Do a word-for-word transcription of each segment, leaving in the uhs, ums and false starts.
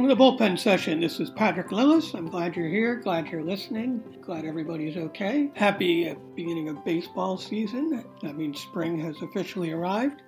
Welcome to the Bullpen Session. This is Patrick Lillis. I'm glad you're here. Glad you're listening. Glad everybody's okay. Happy beginning of baseball season. That means spring has officially arrived.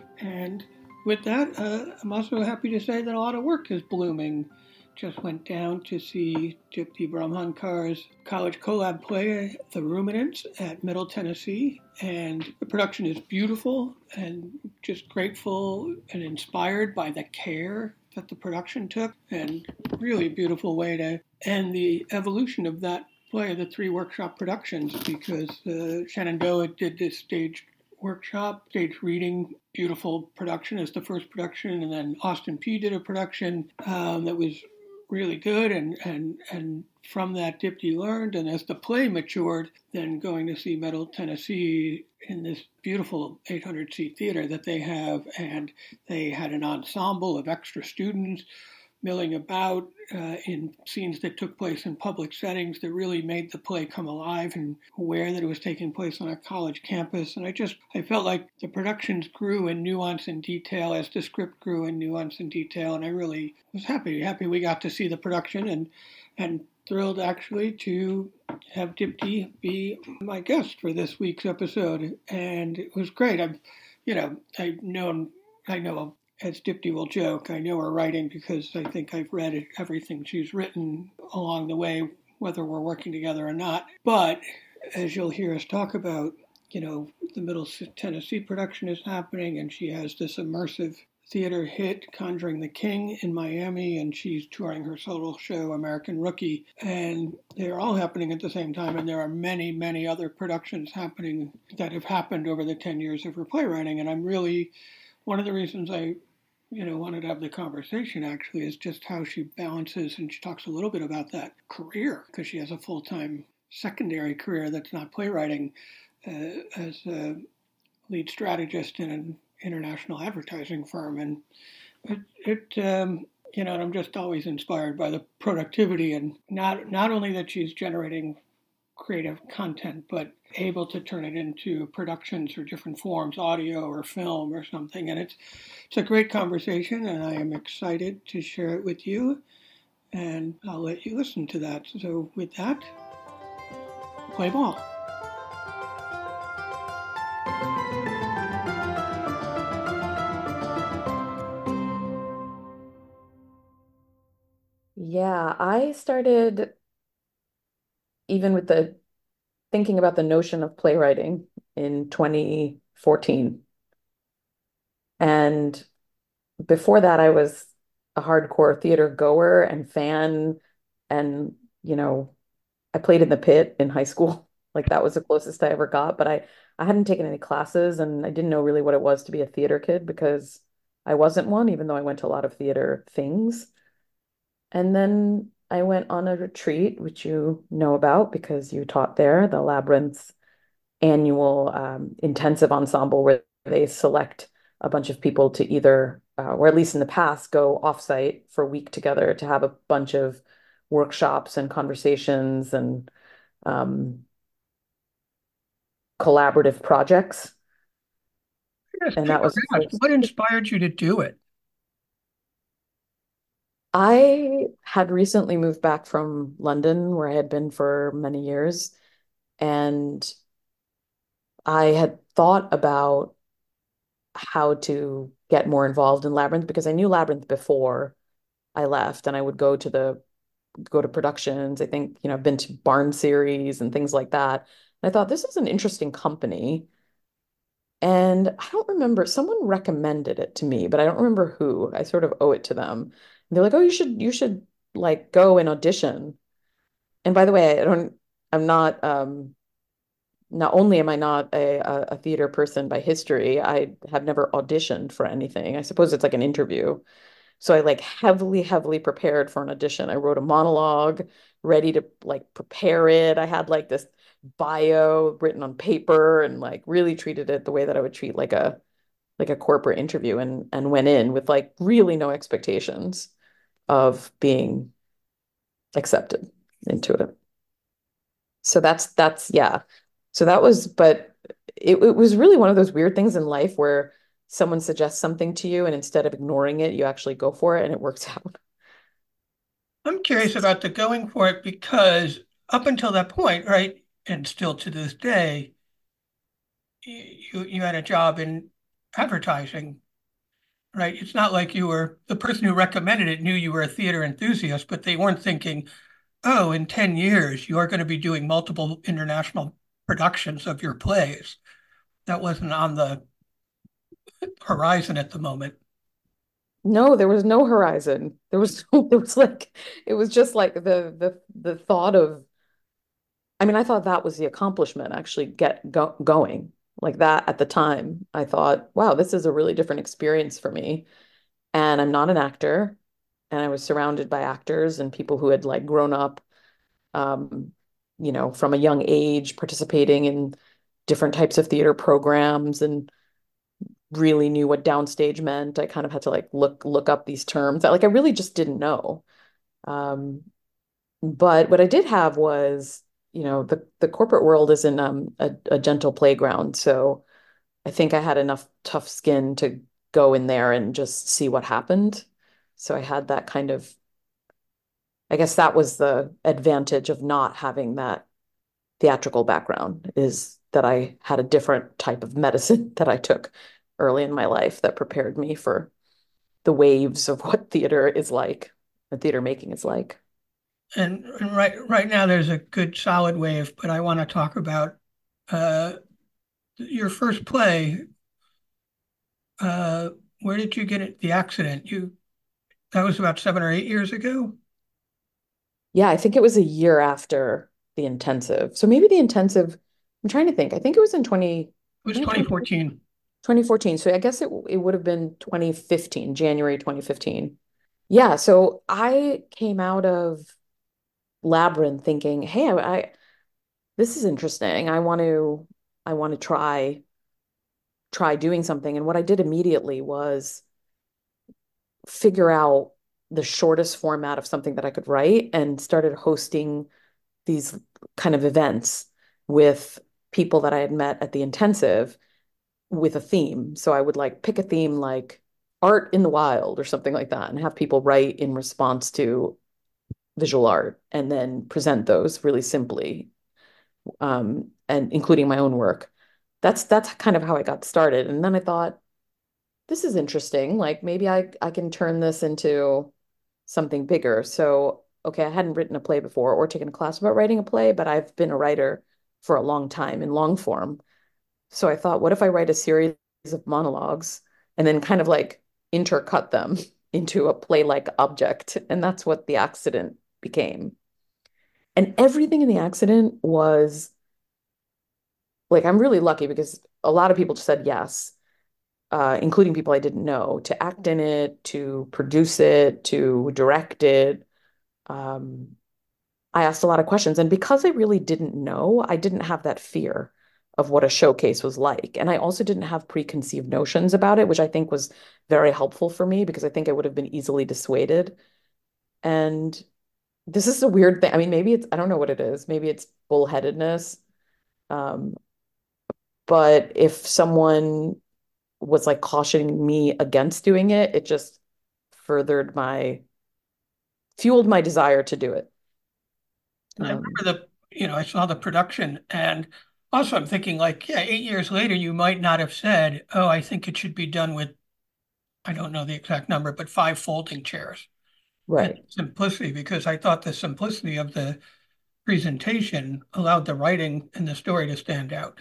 And with that, uh, I'm also happy to say that a lot of work is blooming. Just went down to see Dipti Brahmankar's college collab play, The Ruminants, at Middle Tennessee. And the production is beautiful and just grateful and inspired by the care that the production took, and really beautiful way to end the evolution of that play, the three workshop productions, because uh, Shenandoah did this stage workshop, stage reading, beautiful production as the first production, and then Austin Peay did a production um, that was really good, and, and, and from that Dipti learned, and as the play matured, then going to see Middle Tennessee in this beautiful eight hundred seat theater that they have, and they had an ensemble of extra students milling about uh, in scenes that took place in public settings that really made the play come alive and aware that it was taking place on a college campus. And I just, I felt like the productions grew in nuance and detail as the script grew in nuance and detail. And I really was happy, happy we got to see the production, and, and thrilled actually to have Dipti be my guest for this week's episode. And it was great. I've, you know, I've known, I know as Dipti will joke, I know her writing because I think I've read everything she's written along the way, whether we're working together or not. But as you'll hear us talk about, you know, the Middle Tennessee production is happening, and she has this immersive theater hit, Conjuring the King, in Miami, and she's touring her solo show, American Rookie, and they're all happening at the same time, and there are many, many other productions happening that have happened over the ten years of her playwriting, and I'm really, one of the reasons I you know, wanted to have the conversation actually is just how she balances, and she talks a little bit about that career, because she has a full-time secondary career that's not playwriting, uh, as a lead strategist in an international advertising firm. And it, it um, you know, I'm just always inspired by the productivity, and not, not only that she's generating creative content, but able to turn it into productions or different forms, audio or film or something. And it's it's a great conversation, and I am excited to share it with you, and I'll let you listen to that. So with that, play ball. Yeah, I started even with the thinking about the notion of playwriting in twenty fourteen. And before that, I was a hardcore theater goer and fan. And, you know, I played in the pit in high school. Like that was the closest I ever got. But I, I hadn't taken any classes, and I didn't know really what it was to be a theater kid because I wasn't one, even though I went to a lot of theater things. And then I went on a retreat, which you know about because you taught there, the Labyrinth's annual um, intensive ensemble, where they select a bunch of people to either, uh, or at least in the past, go offsite for a week together to have a bunch of workshops and conversations and um, collaborative projects. Yes, And that was the first. what inspired you to do it? I had recently moved back from London, where I had been for many years, and I had thought about how to get more involved in Labyrinth because I knew Labyrinth before I left, and I would go to the go to productions. I think, you know, I've been to Barn series and things like that. And I thought this is an interesting company. And I don't remember, someone recommended it to me, but I don't remember who. I sort of owe it to them. And they're like, "Oh, you should you should like go and audition." And by the way, I don't I'm not um not only am I not a, a, a theater person by history, I have never auditioned for anything. I suppose it's like an interview. So I like heavily, heavily prepared for an audition. I wrote a monologue, ready to like prepare it. I had like this bio written on paper and like really treated it the way that I would treat like a like a corporate interview, and and went in with like really no expectations of being accepted into it. So that's that's yeah. So that was, but it, it was really one of those weird things in life where someone suggests something to you, and instead of ignoring it, you actually go for it and it works out. I'm curious about the going for it because up until that point, right, and still to this day, you you had a job in advertising, right? It's not like you were the person who recommended it knew you were a theater enthusiast, but they weren't thinking, oh, in ten years, you are going to be doing multiple international productions of your plays. That wasn't on the horizon at the moment. No, there was no horizon. There was it was like it was just like the the the thought of I mean, I thought that was the accomplishment, actually get go going. Like that at the time, I thought, wow, this is a really different experience for me. And I'm not an actor, and I was surrounded by actors and people who had like grown up um, you know, from a young age participating in different types of theater programs and really knew what downstage meant. I kind of had to like look look up these terms that like I really just didn't know. Um, but what I did have was, you know, the the corporate world isn't um, a, a gentle playground. So I think I had enough tough skin to go in there and just see what happened. So I had that kind of, I guess that was the advantage of not having that theatrical background, is that I had a different type of medicine that I took early in my life that prepared me for the waves of what theater is like and theater making is like. And, and right right now, there's a good solid wave, but I want to talk about uh, your first play. Uh, where did you get it? The accident. You That was about seven or eight years ago. Yeah, I think it was a year after the intensive. So maybe the intensive, I'm trying to think. I think it was in twenty, It was yeah, twenty twenty fourteen. twenty fourteen. So I guess it it would have been twenty fifteen, January twenty fifteen. Yeah, so I came out of Labyrinth thinking, "Hey, I, I this is interesting. I want to I want to try try doing something." And what I did immediately was figure out the shortest format of something that I could write and started hosting these kind of events with people that I had met at the intensive with a theme. So I would like pick a theme like art in the wild or something like that and have people write in response to visual art and then present those really simply, um, and including my own work. That's that's kind of how I got started. And then I thought, this is interesting. Like maybe I I can turn this into something bigger. So, okay, I hadn't written a play before or taken a class about writing a play, but I've been a writer for a long time in long form. So I thought, what if I write a series of monologues and then kind of like intercut them into a play-like object? And that's what The Accident became. And everything in The Accident was like, I'm really lucky because a lot of people just said yes, uh, including people I didn't know, to act in it, to produce it, to direct it. Um, I asked a lot of questions. And because I really didn't know, I didn't have that fear of what a showcase was like. And I also didn't have preconceived notions about it, which I think was very helpful for me because I think I would have been easily dissuaded. And this is a weird thing. I mean, maybe it's, I don't know what it is. Maybe it's bullheadedness. Um, but if someone was like cautioning me against doing it, it just furthered my, fueled my desire to do it. And I Um, remember the, you know, I saw the production, and also I'm thinking like, yeah, eight years later, you might not have said, oh, I think it should be done with, I don't know the exact number, but five folding chairs and right. simplicity, because I thought the simplicity of the presentation allowed the writing and the story to stand out.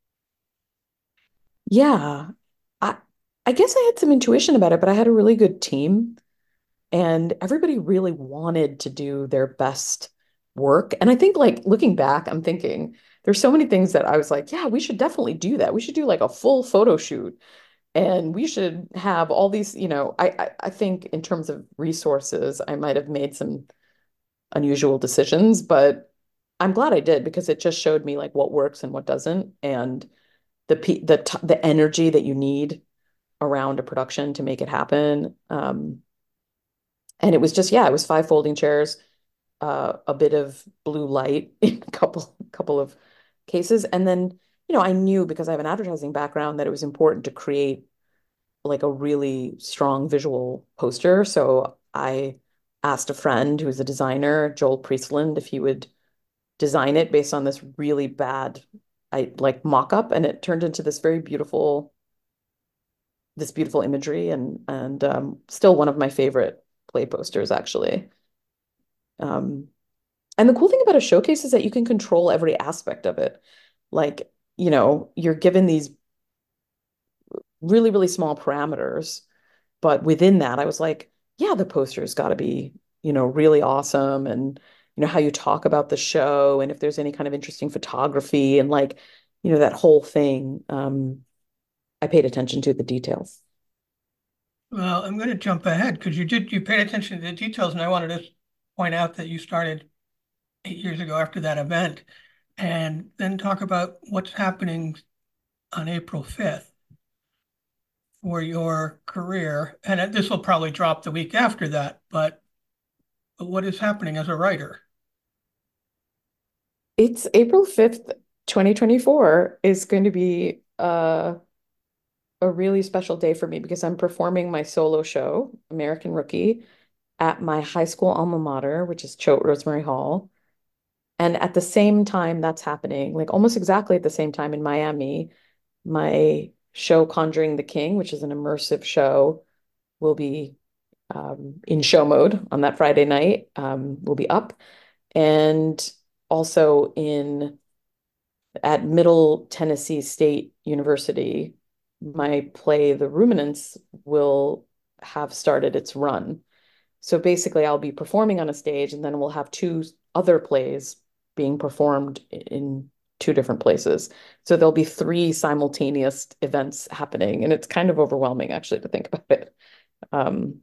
Yeah. I I guess I had some intuition about it, but I had a really good team and everybody really wanted to do their best work. And I think like looking back, I'm thinking there's so many things that I was like, yeah, we should definitely do that. We should do like a full photo shoot and we should have all these, you know, I I, I think in terms of resources, I might have made some unusual decisions, but I'm glad I did because it just showed me like what works and what doesn't and the pe the t the energy that you need around a production to make it happen. Um, and it was just, yeah, it was five folding chairs, uh, a bit of blue light in a couple couple of cases. And then, you know, I knew because I have an advertising background that it was important to create like a really strong visual poster. So I asked a friend who's a designer, Joel Priestland, if he would design it based on this really bad, I like mock-up, and it turned into this very beautiful, this beautiful imagery, and and um, still one of my favorite play posters, actually. Um, and the cool thing about a showcase is that you can control every aspect of it. Like, you know, you're given these really, really small parameters. But within that, I was like, yeah, the poster's got to be, you know, really awesome. And, you know, how you talk about the show and if there's any kind of interesting photography and like, you know, that whole thing. Um, I paid attention to the details. Well, I'm going to jump ahead because you did you paid attention to the details, and I wanted to point out that you started eight years ago after that event, and then talk about what's happening on April fifth for your career. And this will probably drop the week after that, but, but what is happening as a writer? It's April fifth, twenty twenty-four is going to be uh, a really special day for me because I'm performing my solo show, American Rookie, at my high school alma mater, which is Choate Rosemary Hall. And at the same time that's happening, like almost exactly at the same time in Miami, my show Conjuring the King, which is an immersive show, will be um, in show mode on that Friday night, um, will be up. And also in at Middle Tennessee State University, my play, The Ruminants, will have started its run. So basically, I'll be performing on a stage, and then we'll have two other plays being performed in two different places. So there'll be three simultaneous events happening, and it's kind of overwhelming actually to think about it. Um,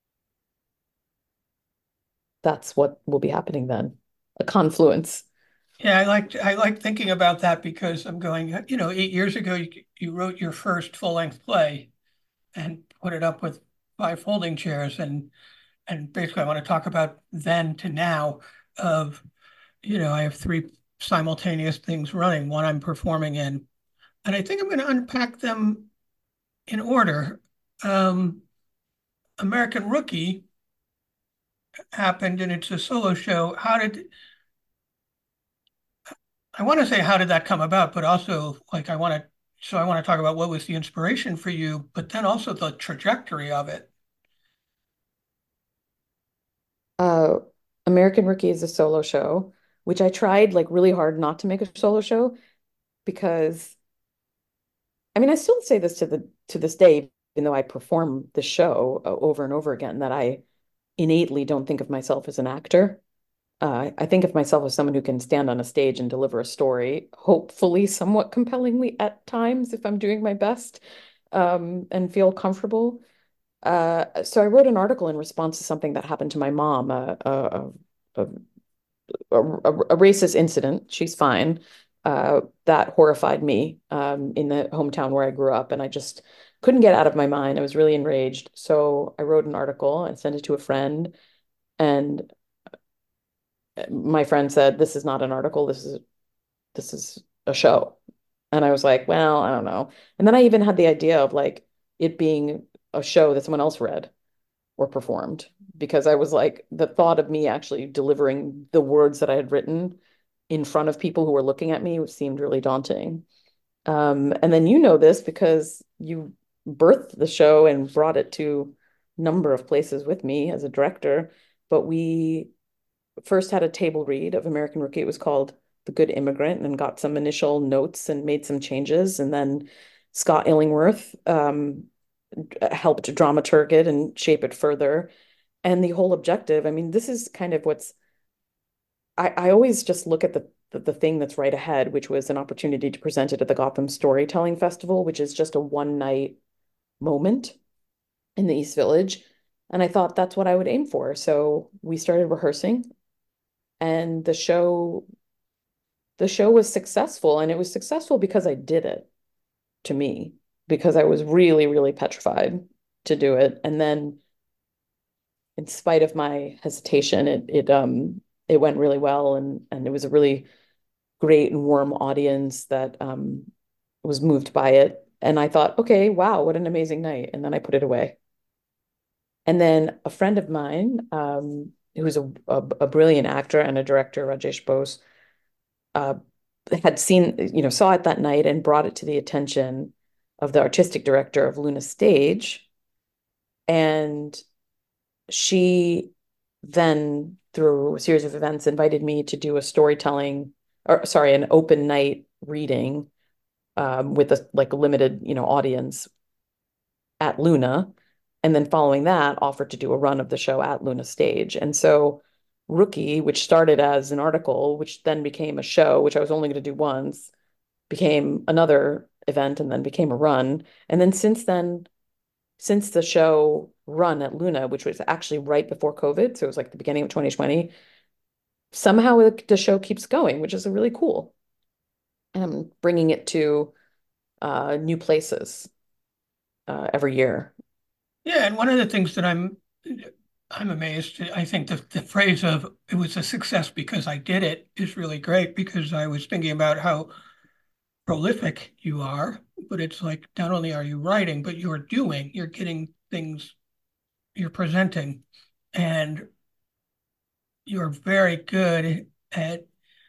that's what will be happening then, a confluence. Yeah, I like I like thinking about that because I'm going, you know, eight years ago you, you wrote your first full-length play and put it up with five folding chairs, and and basically I want to talk about then to now of, you know, I have three simultaneous things running, one I'm performing in, and I think I'm going to unpack them in order. Um, American Rookie happened and it's a solo show. How did I want to say how did that come about, but also like I want to so I want to talk about what was the inspiration for you, but then also the trajectory of it. Uh, American Rookie is a solo show, which I tried like really hard not to make a solo show because I mean I still say this to the to this day, even though I perform the show uh, over and over again, that I innately don't think of myself as an actor. Uh, I think of myself as someone who can stand on a stage and deliver a story, hopefully somewhat compellingly at times if I'm doing my best, um, and feel comfortable. Uh, so I wrote an article in response to something that happened to my mom, uh, a, a, a, a racist incident. She's fine. Uh, that horrified me um, in the hometown where I grew up, and I just couldn't get out of my mind. I was really enraged. So I wrote an article and sent it to a friend, and my friend said, "This is not an article. This is this is a show." And I was like, "Well, I don't know." And then I even had the idea of like it being a show that someone else read or performed because I was like, the thought of me actually delivering the words that I had written in front of people who were looking at me seemed really daunting. Um, and then you know this because you birthed the show and brought it to a number of places with me as a director. But we first had a table read of American Rookie. It was called The Good Immigrant, and got some initial notes and made some changes. And then Scott Illingworth um, helped dramaturg it and shape it further. And the whole objective, I mean, this is kind of what's, I, I always just look at the, the the thing that's right ahead, which was an opportunity to present it at the Gotham Storytelling Festival, which is just a one night moment in the East Village. And I thought that's what I would aim for. So we started rehearsing, and the show the show was successful, and it was successful because I did it, to me, because I was really really petrified to do it. And then in spite of my hesitation, it it um it went really well, and and it was a really great and warm audience that um was moved by it. And I thought, okay, wow, what an amazing night. And then I put it away. And then a friend of mine, um, who's a, a, a brilliant actor and a director, Rajesh Bose, uh, had seen, you know, saw it that night and brought it to the attention of the artistic director of Luna Stage. And she then, through a series of events, invited me to do a storytelling, or sorry, an open night reading um, with a like a limited, you know, audience at Luna, and then following that, offered to do a run of the show at Luna Stage. And so Rookie, which started as an article, which then became a show, which I was only going to do once, became another event and then became a run. And then since then, since the show run at Luna, which was actually right before COVID, so it was like the beginning of twenty twenty, somehow the show keeps going, which is really cool. And I'm bringing it to uh, new places uh, every year. Yeah, and one of the things that I'm I'm amazed. I think the the phrase of "it was a success because I did it" is really great because I was thinking about how prolific you are, but it's like not only are you writing, but you're doing, you're getting things, you're presenting, and you're very good at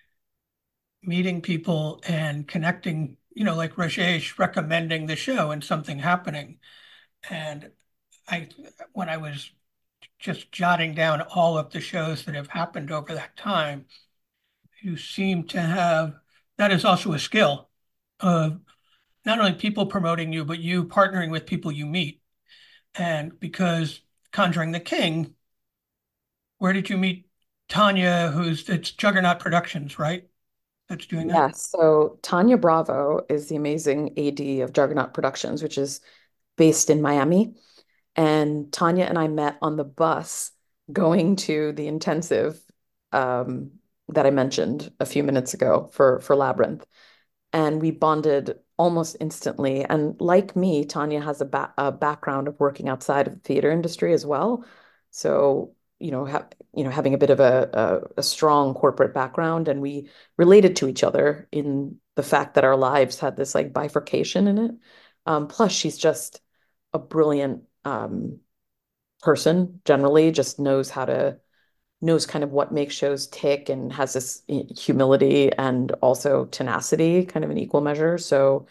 meeting people and connecting, you know, like Rajesh recommending the show and something happening. And I, when I was just jotting down all of the shows that have happened over that time, you seem to have, that is also a skill of not only people promoting you, but you partnering with people you meet. And because Conjuring the King, where did you meet Tanya, who's, it's Juggernaut Productions, right? That's doing that? Yes. So Tanya Bravo is the amazing A D of Juggernaut Productions, which is based in Miami. And Tanya and I met on the bus going to the intensive um, that I mentioned a few minutes ago for for Labyrinth. And we bonded almost instantly. And like me, Tanya has a, ba a background of working outside of the theater industry as well. So, you know, ha you know, having a bit of a, a, a strong corporate background, and we related to each other in the fact that our lives had this like bifurcation in it. Um, plus, she's just a brilliant um, person generally, just knows how to knows kind of what makes shows tick and has this humility and also tenacity kind of an equal measure. So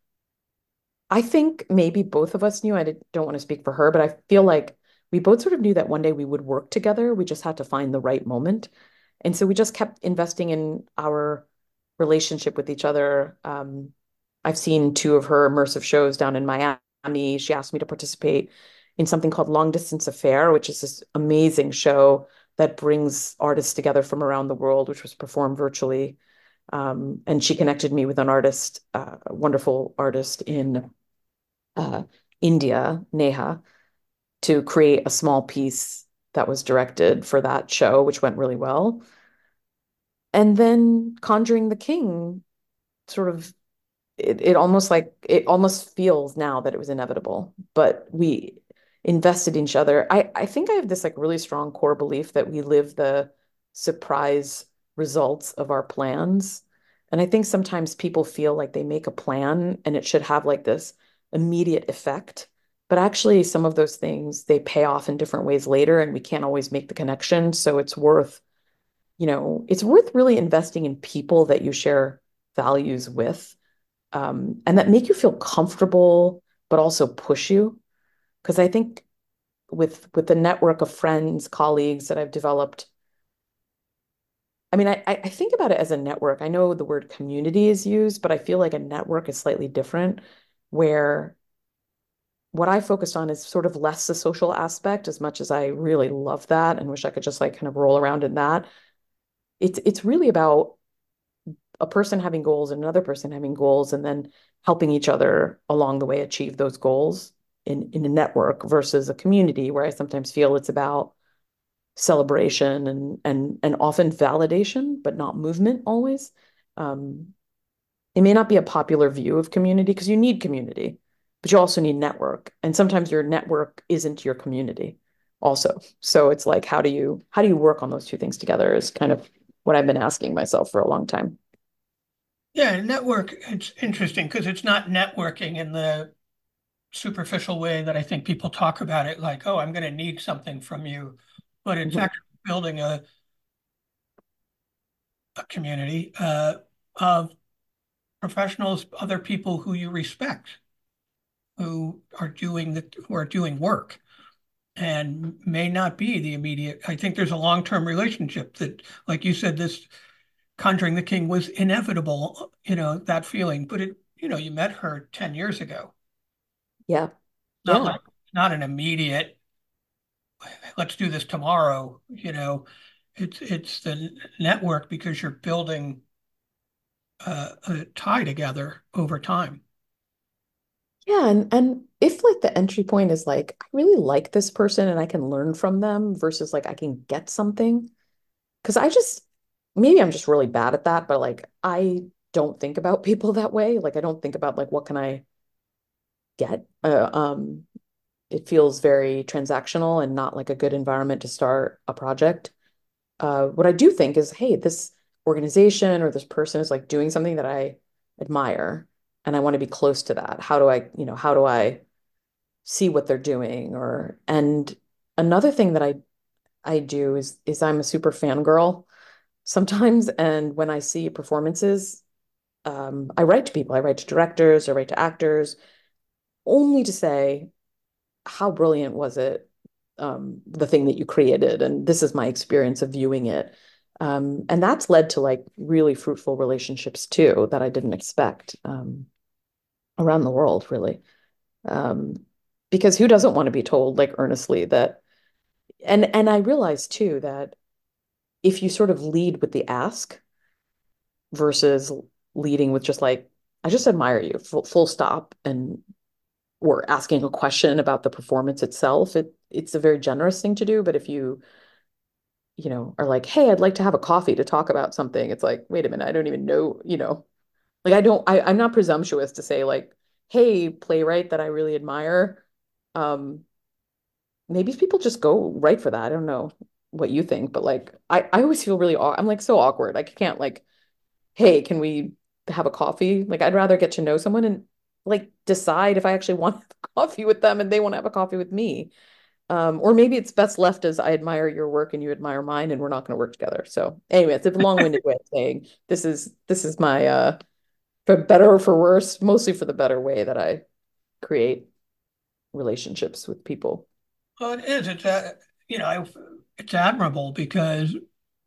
I think maybe both of us knew, I did, don't want to speak for her, but I feel like we both sort of knew that one day we would work together. We just had to find the right moment. And so we just kept investing in our relationship with each other. Um, I've seen two of her immersive shows down in Miami. She asked me to participate in something called Long Distance Affair, which is this amazing show that brings artists together from around the world, which was performed virtually. Um, and she connected me with an artist, uh, a wonderful artist in uh, India, Neha, to create a small piece that was directed for that show, which went really well. And then Conjuring the King sort of it, it almost like it almost feels now that it was inevitable, but we invested in each other. I, I think I have this like really strong core belief that we live the surprise results of our plans. And I think sometimes people feel like they make a plan and it should have like this immediate effect. But actually, some of those things they pay off in different ways later, and we can't always make the connection. So it's worth, you know, it's worth really investing in people that you share values with um, and that make you feel comfortable, but also push you. Because I think with with the network of friends, colleagues that I've developed, I mean, I, I think about it as a network. I know the word community is used, but I feel like a network is slightly different, where what I focused on is sort of less the social aspect, as much as I really love that and wish I could just like kind of roll around in that. It's it's really about a person having goals and another person having goals and then helping each other along the way achieve those goals in, in a network versus a community where I sometimes feel it's about celebration and and and often validation, but not movement always. Um, it may not be a popular view of community because you need community, but you also need network. And sometimes your network isn't your community also. So it's like, how do you how do you work on those two things together is kind of what I've been asking myself for a long time. Yeah, network, it's interesting because it's not networking in the superficial way that I think people talk about it, like, oh, I'm going to need something from you, but it's Mhm. actually building a, a community uh, of professionals, other people who you respect, who are doing the who are doing work and may not be the immediate. I think there's a long-term relationship that, like you said, this Conjuring the King was inevitable, you know, that feeling. But it, you know, you met her ten years ago. Yeah. Not Yeah. like not an immediate, let's do this tomorrow, you know. It's it's the network because you're building uh, a tie together over time. Yeah, and and if like the entry point is like I really like this person and I can learn from them versus like I can get something. Because I just maybe I'm just really bad at that, but like I don't think about people that way. Like I don't think about like what can I get. Uh, um, it feels very transactional and not like a good environment to start a project. Uh, what I do think is, hey, this organization or this person is like doing something that I admire and I want to be close to that. How do I, you know, how do I see what they're doing? Or and another thing that I I do is is I'm a super fangirl sometimes, and when I see performances, um, I write to people. I write to directors, I write to actors, only to say, how brilliant was it, um, the thing that you created? And this is my experience of viewing it. Um, and that's led to like really fruitful relationships too that I didn't expect um, around the world, really. Um, because who doesn't want to be told like earnestly that and and I realized too that if you sort of lead with the ask versus leading with just like I just admire you full, full stop and or asking a question about the performance itself, it it's a very generous thing to do. But if you you know are like, hey, I'd like to have a coffee to talk about something, it's like, wait a minute, I don't even know, you know like I don't I, I'm not presumptuous to say like, hey, playwright that I really admire. um Maybe people just go right for that. I don't know what you think, but like I, I always feel really aw- I'm like so awkward. Like I can't like, hey, can we have a coffee? Like I'd rather get to know someone and like decide if I actually want to have coffee with them and they want to have a coffee with me. Um, or maybe it's best left as I admire your work and you admire mine and we're not going to work together. So anyway, it's a long-winded way of saying this is this is my uh for better or for worse, mostly for the better way that I create relationships with people. Well, it is. It's a, you know, I, it's admirable because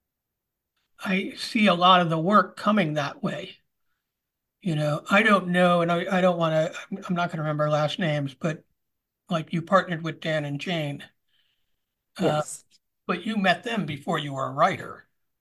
I see a lot of the work coming that way. You know, I don't know, and I, I don't want to, I'm, I'm not going to remember last names, but like you partnered with Dan and Jane, uh, Yes. but you met them before you were a writer.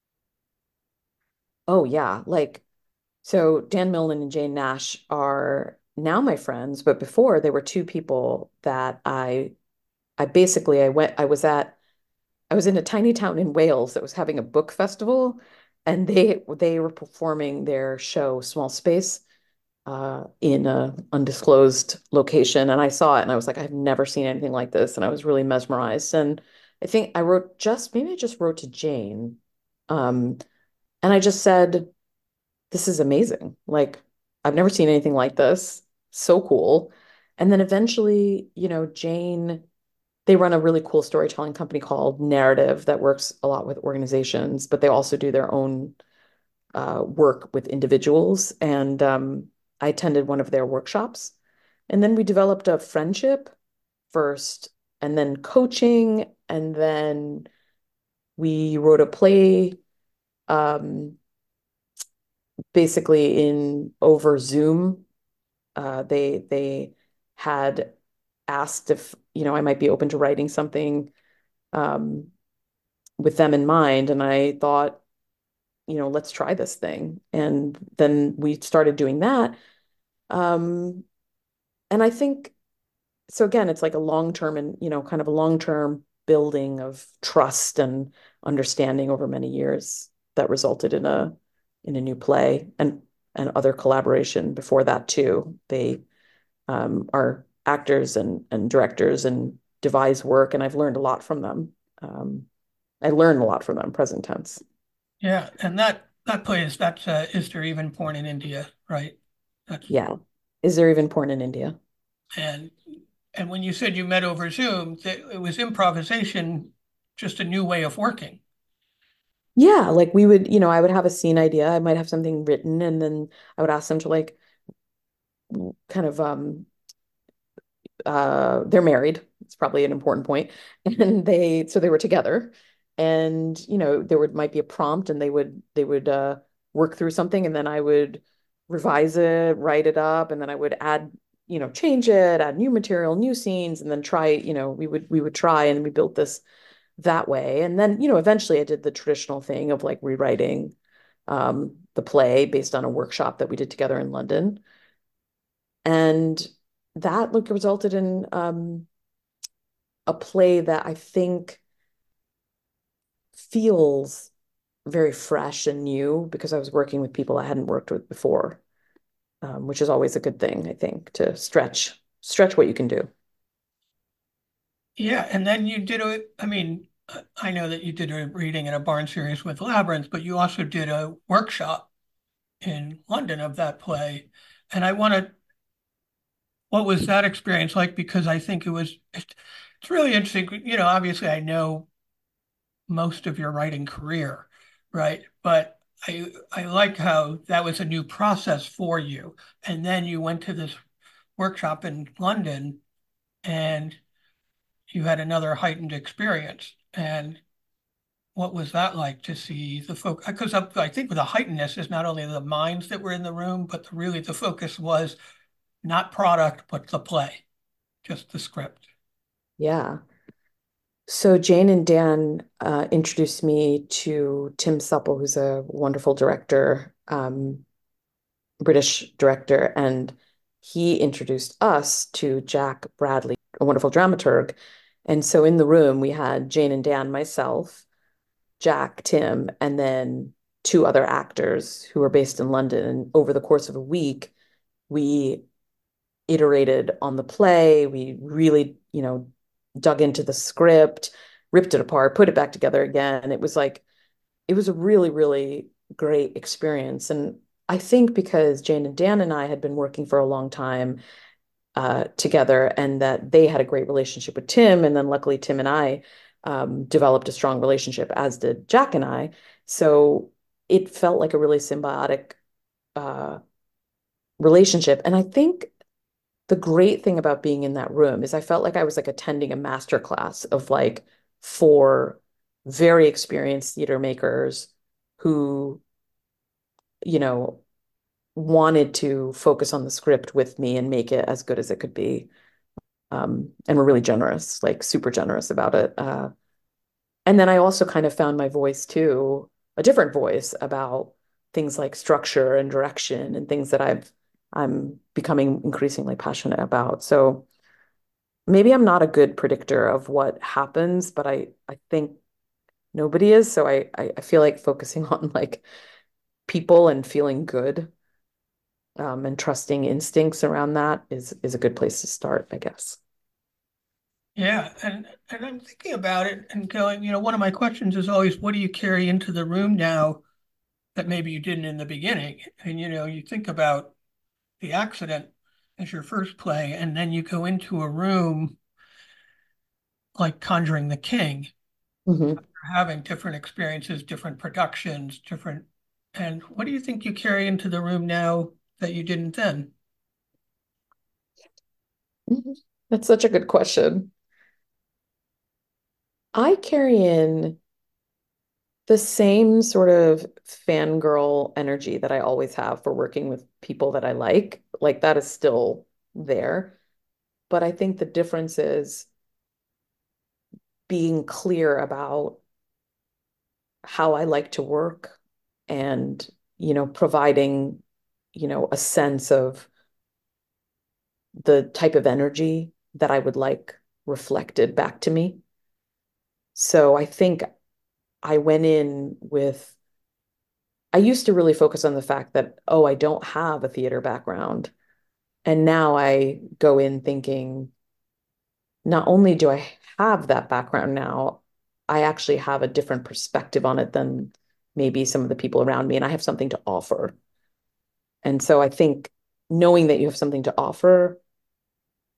Oh yeah. Like so Dan Millman and Jane Nash are now my friends, but before they were two people that I I basically I went I was at I was in a tiny town in Wales that was having a book festival and they they were performing their show Small Space uh in a undisclosed location and I saw it and I was like I've never seen anything like this and I was really mesmerized and I think I wrote just maybe I just wrote to Jane um and I just said this is amazing. Like, I've never seen anything like this. So cool. And then eventually, you know, Jane, they run a really cool storytelling company called Narrative that works a lot with organizations, but they also do their own uh, work with individuals. And um, I attended one of their workshops. And then we developed a friendship first, and then coaching. And then we wrote a play. Um, Basically in over Zoom. Uh, they they had asked if, you know, I might be open to writing something um, with them in mind, and I thought, you know, let's try this thing. And then we started doing that. Um, and I think so again, it's like a long-term and, you know, kind of a long-term building of trust and understanding over many years that resulted in a in a new play and and other collaboration before that too. They um, are actors and and directors and devise work, and I've learned a lot from them. Um, I learn a lot from them, present tense. Yeah, and that that plays that's uh, Is There Even Porn in India, right? That's Yeah. Is there even porn in India? And and when you said you met over Zoom, that it was improvisation, just a new way of working. Yeah, like we would, you know, I would have a scene idea. I might have something written, and then I would ask them to like kind of um uh they're married. It's probably an important point. And they so they were together. And, you know, there would might be a prompt and they would they would uh work through something and then I would revise it, write it up, and then I would add, you know, change it, add new material, new scenes, and then try, you know, we would we would try and we built this that way. And then, you know, eventually I did the traditional thing of like rewriting um the play based on a workshop that we did together in London. And that look resulted in um, a play that I think feels very fresh and new because I was working with people I hadn't worked with before, um, which is always a good thing, I think, to stretch stretch what you can do. Yeah, and then you did a, I mean, uh, I know that you did a reading in a Barn series with Labyrinth, but you also did a workshop in London of that play. And I want to, what was that experience like? Because I think it was, it's, it's really interesting. You know, obviously I know most of your writing career, right? But I I like how that was a new process for you. And then you went to this workshop in London and you had another heightened experience. And what was that like to see the focus? Because I, I think with the heightenedness is not only the minds that were in the room, but the, really the focus was not product, but the play, just the script. Yeah. So Jane and Dan uh, introduced me to Tim Supple, who's a wonderful director, um, British director, and he introduced us to Jack Bradley, a wonderful dramaturg. And so in the room, we had Jane and Dan, myself, Jack, Tim, and then two other actors who were based in London. And over the course of a week, we iterated on the play. We really, you know, dug into the script, ripped it apart, put it back together again. It was like, it was a really, really great experience. And I think because Jane and Dan and I had been working for a long time uh, together and that they had a great relationship with Tim. And then luckily, Tim and I um, developed a strong relationship, as did Jack and I. So it felt like a really symbiotic uh, relationship. And I think the great thing about being in that room is I felt like I was like attending a master class of like four very experienced theater makers who, you know, wanted to focus on the script with me and make it as good as it could be. Um, and were really generous, like super generous about it. Uh, and then I also kind of found my voice too, a different voice about things like structure and direction and things that I've I'm becoming increasingly passionate about. So maybe I'm not a good predictor of what happens, but I I think nobody is. So I I, I feel like focusing on like people and feeling good um, and trusting instincts around that is is a good place to start, I guess. Yeah, and and I'm thinking about it and going, you know, one of my questions is always, what do you carry into the room now that maybe you didn't in the beginning? And you know, you think about the accident as your first play, and then you go into a room like Conjuring the King, Mhm. having different experiences, different productions, different. And what do you think you carry into the room now that you didn't then? Mhm. That's such a good question. I carry in the same sort of fangirl energy that I always have for working with people that I like. Like that is still there. But I think the difference is being clear about how I like to work and, you know, providing, you know, a sense of the type of energy that I would like reflected back to me. So I think I went in with, I used to really focus on the fact that, oh, I don't have a theater background. And now I go in thinking, not only do I have that background now, I actually have a different perspective on it than maybe some of the people around me, and I have something to offer. And so I think knowing that you have something to offer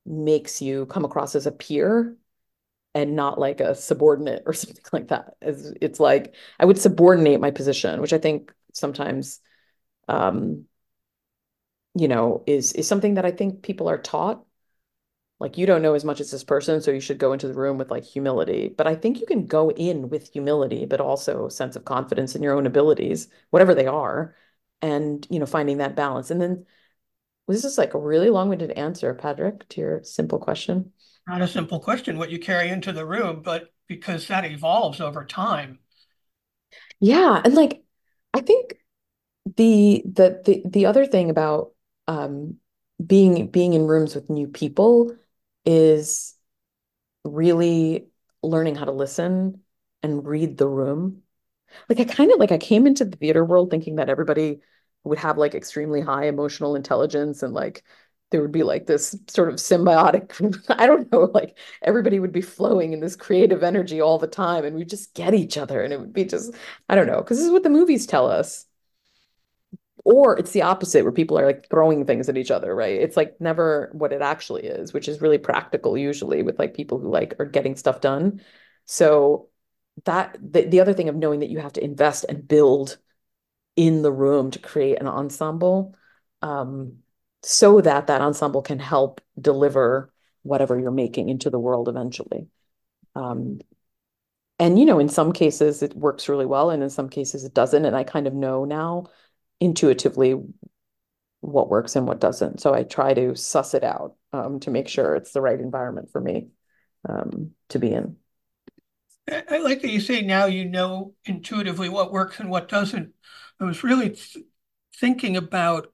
makes you come across as a peer and not like a subordinate or something like that. It's, it's like I would subordinate my position, which I think sometimes, um, you know, is is something that I think people are taught. Like you don't know as much as this person, so you should go into the room with like humility. But I think you can go in with humility, but also a sense of confidence in your own abilities, whatever they are, and you know, finding that balance. And then this is like a really long-winded answer, Patrick, to your simple question. Not a simple question, what you carry into the room, but because that evolves over time. Yeah, and like I think the the the the other thing about um being being in rooms with new people is really learning how to listen and read the room. Like I kind of like I came into the theater world thinking that everybody would have like extremely high emotional intelligence and like there would be like this sort of symbiotic, I don't know, like everybody would be flowing in this creative energy all the time and we just get each other and it would be just, I don't know, because this is what the movies tell us. Or it's the opposite where people are like throwing things at each other, right? It's like never what it actually is, which is really practical usually with like people who like are getting stuff done. So that the, the other thing of knowing that you have to invest and build in the room to create an ensemble, um, so that that ensemble can help deliver whatever you're making into the world eventually. Um, and you know, in some cases it works really well, and in some cases it doesn't. And I kind of know now intuitively what works and what doesn't. So I try to suss it out um, to make sure it's the right environment for me um, to be in. I, I like that you say now you know intuitively what works and what doesn't. I was really th thinking about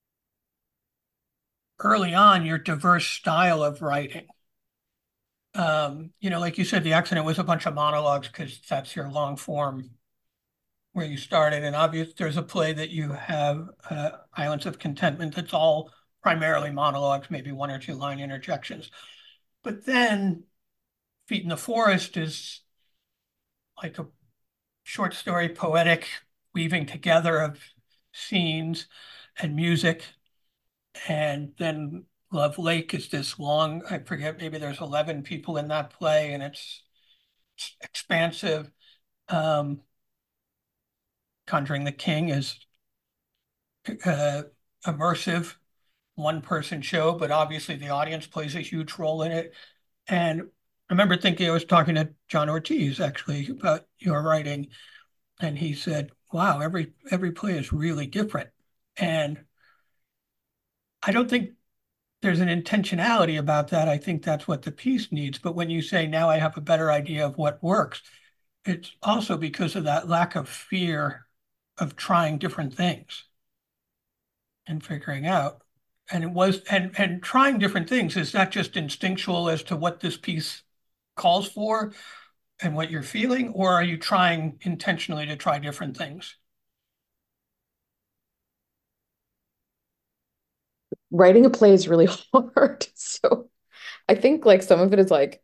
early on your diverse style of writing. Um, you know, like you said, The Accident was a bunch of monologues because that's your long form where you started. And obviously, there's a play that you have, uh, Islands of Contentment, that's all primarily monologues, maybe one or two line interjections. But then Feet in the Forest is like a short story, poetic weaving together of scenes and music. And then Love Lake is this long, I forget, maybe there's eleven people in that play and it's, it's expansive. Um, Conjuring the King is uh, immersive, one person show, but obviously the audience plays a huge role in it. And I remember thinking, I was talking to John Ortiz actually about your writing, and he said, wow, every every play is really different. And I don't think there's an intentionality about that. I think that's what the piece needs. But when you say now I have a better idea of what works, it's also because of that lack of fear of trying different things and figuring out. And it was and and trying different things, is that just instinctual as to what this piece calls for and what you're feeling, or are you trying intentionally to try different things? Writing a play is really hard. So I think like some of it is like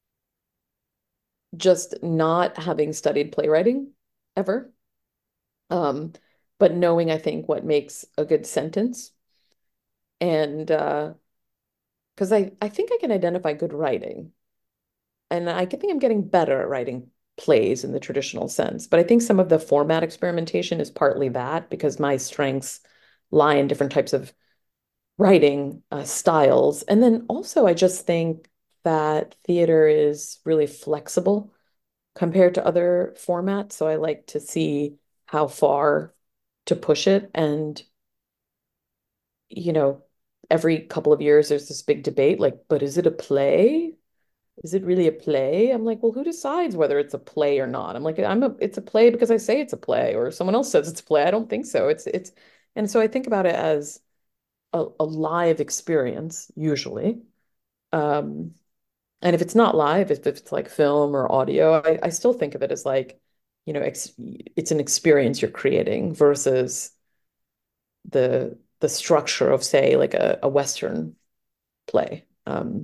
just not having studied playwriting ever. Um, but knowing, I think, what makes a good sentence. And uh, because I, I think I can identify good writing. And I think I'm getting better at writing plays in the traditional sense. But I think some of the format experimentation is partly that because my strengths lie in different types of writing uh, styles. And then also, I just think that theater is really flexible compared to other formats. So I like to see how far to push it. And, you know, every couple of years, there's this big debate like, but is it a play? Is it really a play? I'm like, well, who decides whether it's a play or not? I'm like, I'm a, it's a play because I say it's a play, or someone else says it's a play. I don't think so. It's, it's, and so I think about it as a, a live experience, usually. Um, and if it's not live, if, if it's like film or audio, I, I still think of it as like, you know, ex it's an experience you're creating versus the the structure of, say, like a, a Western play. Um,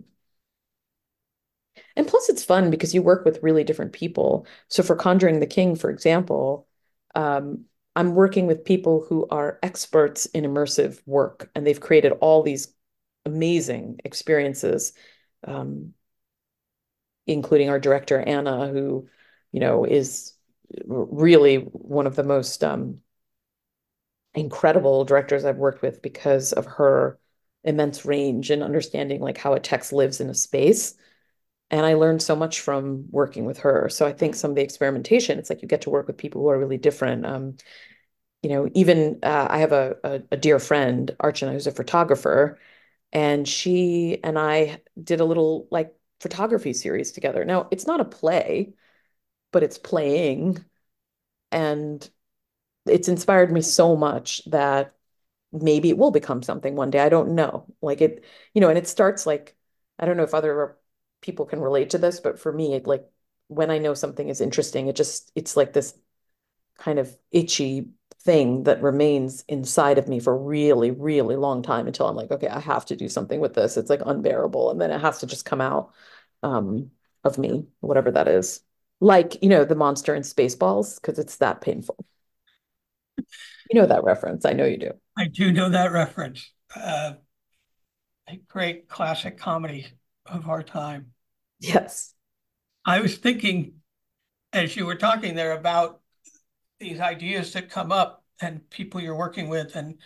And plus, it's fun because you work with really different people. So for Conjuring the King, for example, um, I'm working with people who are experts in immersive work, and they've created all these amazing experiences, um, including our director, Anna, who, you know, is really one of the most um, incredible directors I've worked with because of her immense range and understanding like how a text lives in a space. And I learned so much from working with her. So I think some of the experimentation, it's like you get to work with people who are really different. Um, you know, even uh, I have a, a, a dear friend, Archana, who's a photographer, and she and I did a little like photography series together. Now, it's not a play, but it's playing, and it's inspired me so much that maybe it will become something one day. I don't know. Like it, you know, and it starts like, I don't know if other people can relate to this, but for me, it like when I know something is interesting, it just, it's like this kind of itchy thing that remains inside of me for a really, really long time until I'm like, okay, I have to do something with this. It's like unbearable. And then it has to just come out um, of me, whatever that is. Like, you know, the monster in Spaceballs, because it's that painful. You know that reference. I know you do. I do know that reference. Uh, a great classic comedy of our time. Yes. I was thinking as you were talking there about these ideas that come up and people you're working with. And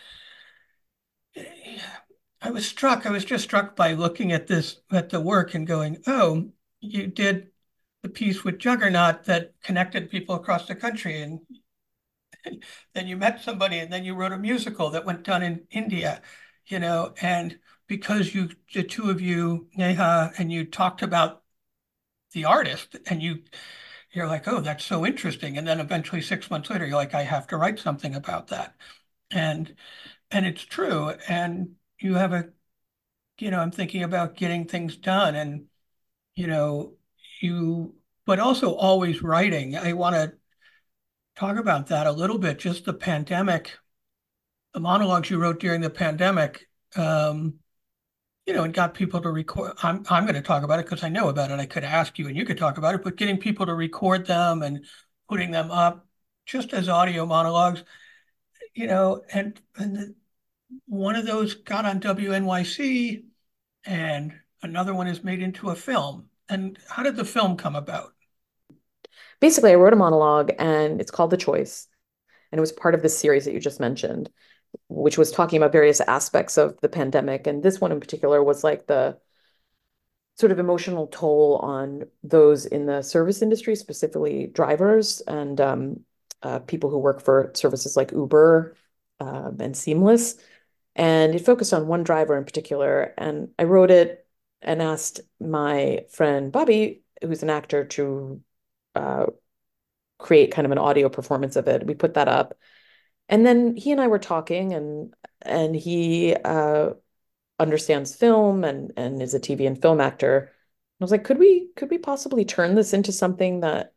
I was struck, I was just struck by looking at this, at the work and going, oh, you did the piece with Juggernaut that connected people across the country. And, and then you met somebody and then you wrote a musical that went done in India, you know, and because you, the two of you, Neha, and you talked about the artist and you you're like, oh, that's so interesting. And then eventually six months later, you're like, I have to write something about that. And and it's true. And you have a, you know, I'm thinking about getting things done and, you know, you, but also always writing. I want to talk about that a little bit, just the pandemic, the monologues you wrote during the pandemic, um, you know, and got people to record. I'm, I'm going to talk about it because I know about it. I could ask you and you could talk about it, but getting people to record them and putting them up just as audio monologues, you know, and, and the, one of those got on W N Y C and another one is made into a film. And how did the film come about? Basically, I wrote a monologue and it's called The Choice. And it was part of this series that you just mentioned, which was talking about various aspects of the pandemic. And this one in particular was like the sort of emotional toll on those in the service industry, specifically drivers and um, uh, people who work for services like Uber um, and Seamless. And it focused on one driver in particular. And I wrote it and asked my friend Bobby, who's an actor, to uh, create kind of an audio performance of it. We put that up. And then he and I were talking and and he uh understands film and and is a T V and film actor. I was like, could we could we possibly turn this into something that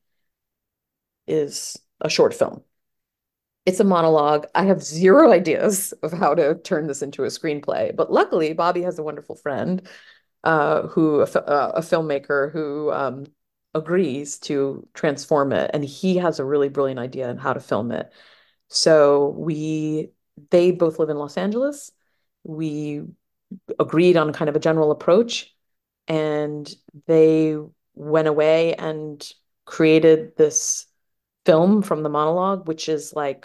is a short film? It's a monologue. I have zero ideas of how to turn this into a screenplay, but luckily Bobby has a wonderful friend uh, who a, uh, a filmmaker who um, agrees to transform it, and he has a really brilliant idea on how to film it. So we they both live in Los Angeles. We agreed on kind of a general approach, and they went away and created this film from the monologue, which is like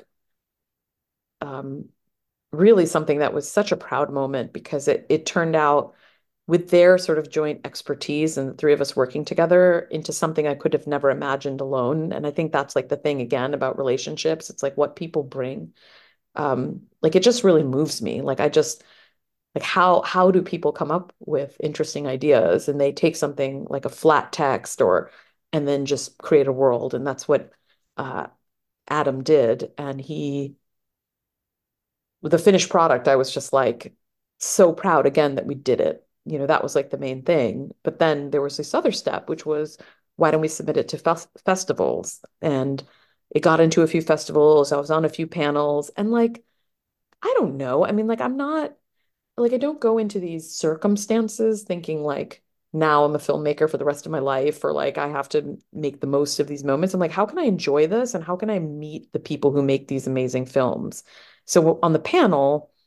um, really something that was such a proud moment because it it turned out with their sort of joint expertise and the three of us working together into something I could have never imagined alone. And I think that's like the thing again about relationships. It's like what people bring. Um, like it just really moves me. Like I just like how how do people come up with interesting ideas and they take something like a flat text or and then just create a world. And that's what uh, Adam did. And he with the finished product, I was just like so proud again that we did it. You know, that was like the main thing. But then there was this other step, which was why don't we submit it to fes festivals? And it got into a few festivals. I was on a few panels and like, I don't know. I mean, like, I'm not like, I don't go into these circumstances thinking like, now I'm a filmmaker for the rest of my life, or like I have to make the most of these moments. I'm like, how can I enjoy this? And how can I meet the people who make these amazing films? So on the panel,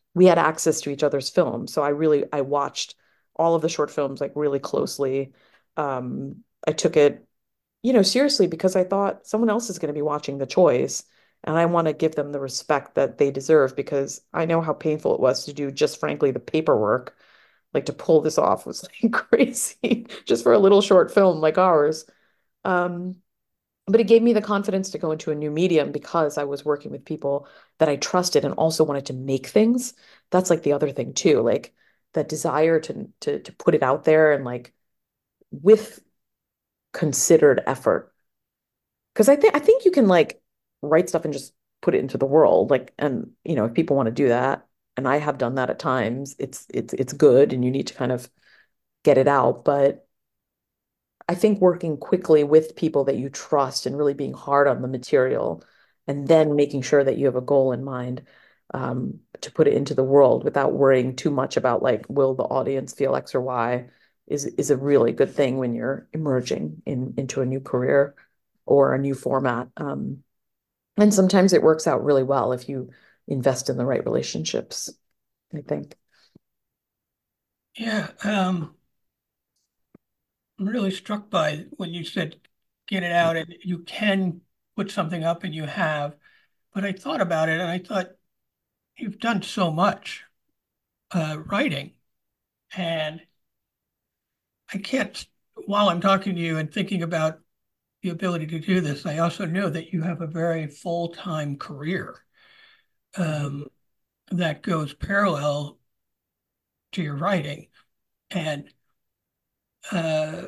we had access to each other's films. So I really I watched all of the short films like really closely. Um, I took it, you know, seriously because I thought someone else is going to be watching The Choice, and I want to give them the respect that they deserve because I know how painful it was to do just frankly the paperwork. Like to pull this off was like crazy just for a little short film like ours. Um, but it gave me the confidence to go into a new medium because I was working with people that I trusted and also wanted to make things. That's like the other thing too, like that desire to to to put it out there and like with considered effort. Because I think I think you can like write stuff and just put it into the world. Like, and you know, if people want to do that, and I have done that at times, it's it's it's good and you need to kind of get it out. But I think working quickly with people that you trust and really being hard on the material and then making sure that you have a goal in mind um, to put it into the world without worrying too much about like, will the audience feel X or Y is is a really good thing when you're emerging in into a new career or a new format. Um, and sometimes it works out really well if you invest in the right relationships, I think. Yeah, um, I'm really struck by when you said get it out and you can put something up and you have. But I thought about it and I thought you've done so much uh, writing, and I can't, while I'm talking to you and thinking about the ability to do this, I also know that you have a very full-time career um, that goes parallel to your writing. And uh,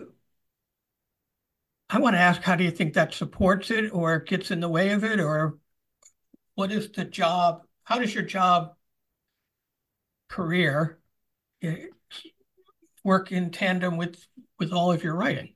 I want to ask, how do you think that supports it or gets in the way of it? Or what is the job? How does your job career eh, work in tandem with with all of your writing?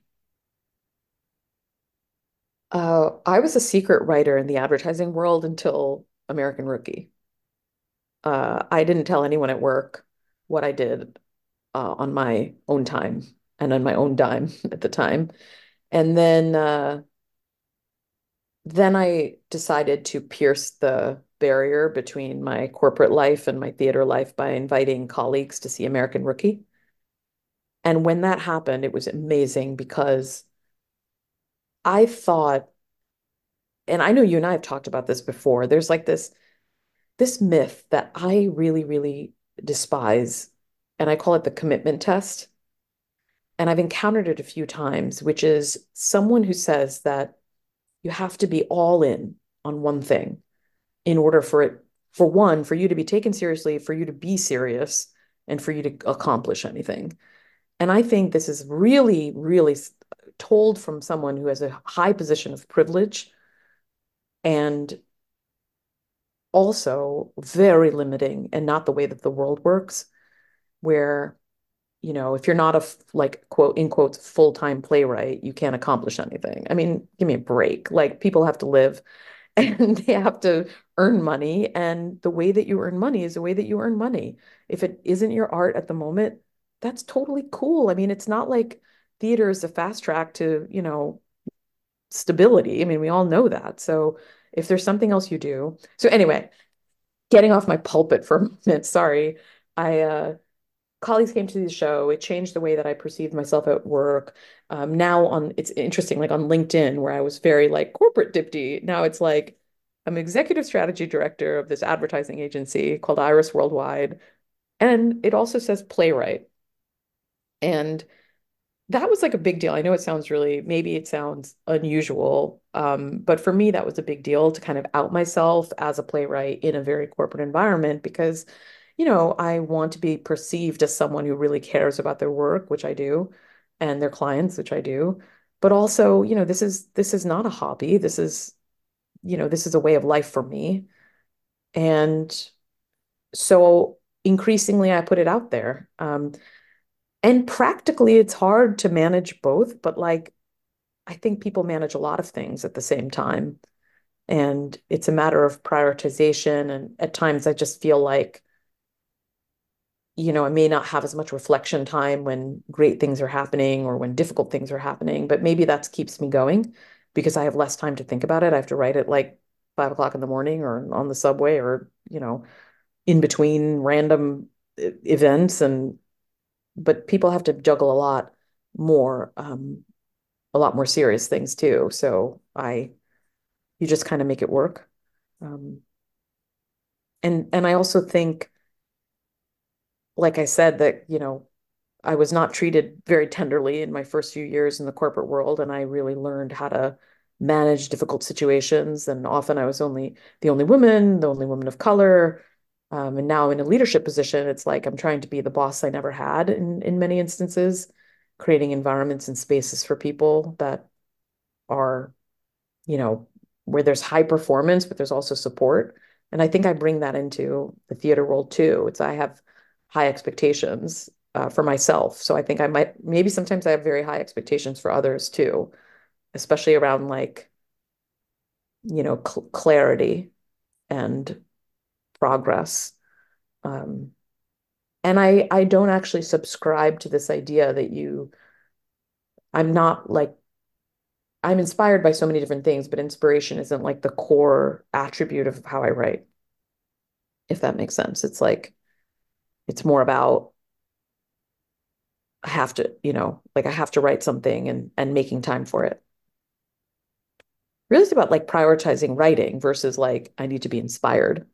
Uh, I was a secret writer in the advertising world until American Rookie. Uh, I didn't tell anyone at work what I did uh, on my own time and on my own dime at the time. And then uh, then I decided to pierce the barrier between my corporate life and my theater life by inviting colleagues to see American Rookie. And when that happened, it was amazing because I thought, and I know you and I have talked about this before, there's like this this myth that I really, really despise, and I call it the commitment test. And I've encountered it a few times, which is someone who says that you have to be all in on one thing in order for it, for one, for you to be taken seriously, for you to be serious, and for you to accomplish anything. And I think this is really, really told from someone who has a high position of privilege and also very limiting and not the way that the world works, where you know, if you're not a like quote in quotes full-time playwright, you can't accomplish anything. I mean, give me a break. Like people have to live and they have to earn money, and the way that you earn money is the way that you earn money. If it isn't your art at the moment, that's totally cool. I mean, it's not like theater is a fast track to, you know, stability. I mean, we all know that. So if there's something else you do. So anyway, getting off my pulpit for a minute, sorry. I uh colleagues came to the show. It changed the way that I perceived myself at work. Um, now on, it's interesting, like on LinkedIn, where I was very like corporate dipty. Now it's like I'm executive strategy director of this advertising agency called Iris Worldwide. And it also says playwright. And that was like a big deal. I know it sounds really, maybe it sounds unusual. Um, but for me, that was a big deal to kind of out myself as a playwright in a very corporate environment because, you know, I want to be perceived as someone who really cares about their work, which I do, and their clients, which I do. But also, you know, this is this is not a hobby. This is, you know, this is a way of life for me. And so increasingly I put it out there. Um, and practically it's hard to manage both, but like I think people manage a lot of things at the same time. And it's a matter of prioritization. And at times I just feel like, you know, I may not have as much reflection time when great things are happening or when difficult things are happening, but maybe that keeps me going because I have less time to think about it. I have to write it like five o'clock in the morning or on the subway or, you know, in between random e- events, and but people have to juggle a lot more, um, a lot more serious things too. So I, you just kind of make it work. Um, and and I also think, like I said, that, you know, I was not treated very tenderly in my first few years in the corporate world, and I really learned how to manage difficult situations. And often I was only the only woman, the only woman of color. Um, and now in a leadership position, it's like I'm trying to be the boss I never had in in many instances, creating environments and spaces for people that are, you know, where there's high performance, but there's also support. And I think I bring that into the theater world too. It's I have high expectations uh, for myself. So I think I might, maybe sometimes I have very high expectations for others too, especially around like, you know, cl clarity and progress. Um, and I I don't actually subscribe to this idea that you, I'm not like, I'm inspired by so many different things, but inspiration isn't like the core attribute of how I write, if that makes sense. It's like, it's more about I have to, you know, like I have to write something and and making time for it. Really, it's about like prioritizing writing versus like I need to be inspired.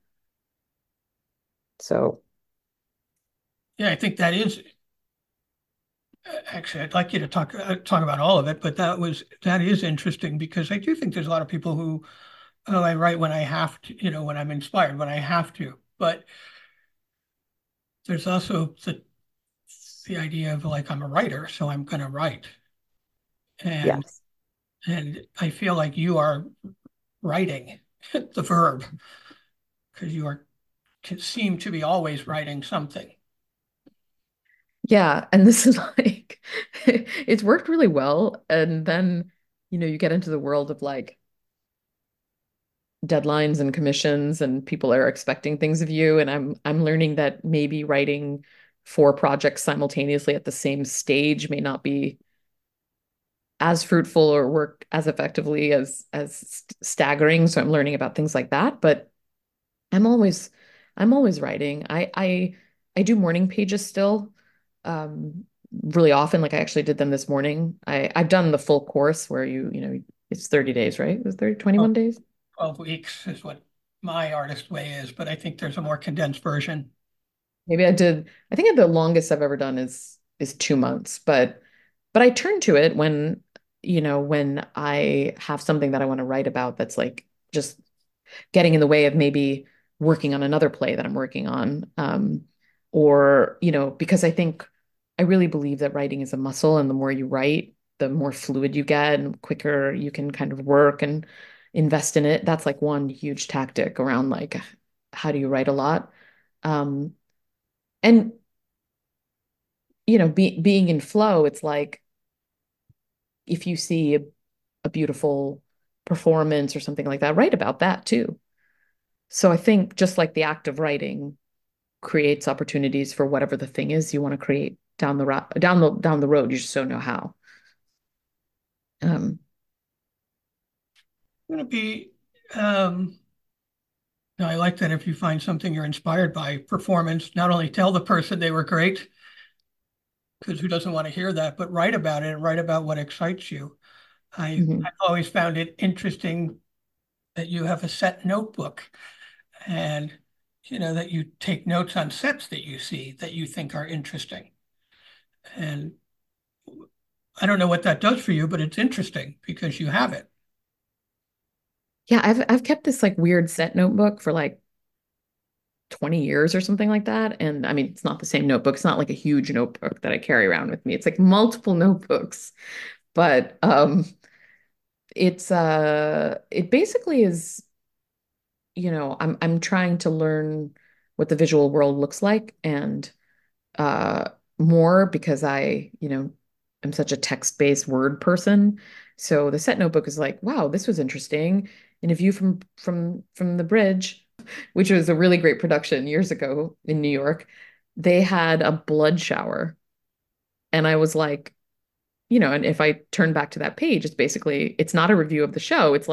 So, Yeah, I think that is actually. I'd like you to talk uh, talk about all of it, but that was that is interesting because I do think there's a lot of people who, oh, I write when I have to, you know, when I'm inspired, when I have to. But there's also the the idea of like I'm a writer, so I'm going to write, and yes. and I feel like you are writing the verb because you are seem to be always writing something. Yeah, and this is like it's worked really well, and then, you know, you get into the world of like deadlines and commissions, and people are expecting things of you, and I'm I'm learning that maybe writing four projects simultaneously at the same stage may not be as fruitful or work as effectively as as st staggering. So I'm learning about things like that. But I'm always I'm always writing. I I I do morning pages still, um, really often. Like I actually did them this morning. I I've done the full course where you you know it's thirty days, right? It was thirty, Oh, twenty-one days. twelve weeks is what my artist way is, but I think there's a more condensed version. Maybe I did. I think the longest I've ever done is is two months. But but I turn to it when, you know, when I have something that I want to write about that's like just getting in the way of maybe working on another play that I'm working on. Um, or, you know, because I think I really believe that writing is a muscle, and the more you write, the more fluid you get and quicker you can kind of work and invest in it. That's like one huge tactic around like how do you write a lot. Um, and you know, be, being in flow, it's like if you see a, a beautiful performance or something like that, write about that too. So I think just like the act of writing creates opportunities for whatever the thing is you want to create down the road, down the down the road. You just don't know how. Um, Going to be, um, no, I like that if you find something you're inspired by performance, not only tell the person they were great, because who doesn't want to hear that, but write about it and write about what excites you. I, mhm. I've always found it interesting that you have a set notebook and you know that you take notes on sets that you see that you think are interesting. And I don't know what that does for you, but it's interesting because you have it. Yeah, I've I've kept this like weird set notebook for like twenty years or something like that. And I mean, it's not the same notebook. It's not like a huge notebook that I carry around with me. It's like multiple notebooks. But um it's uh it basically is, you know, I'm I'm trying to learn what the visual world looks like, and uh more because I, you know, I'm such a text-based word person. So the set notebook is like, wow, this was interesting. In a view from from from the bridge, which was a really great production years ago in New York, they had a blood shower. And I was like, you know, and if I turn back to that page, it's basically, it's not a review of the show. It's like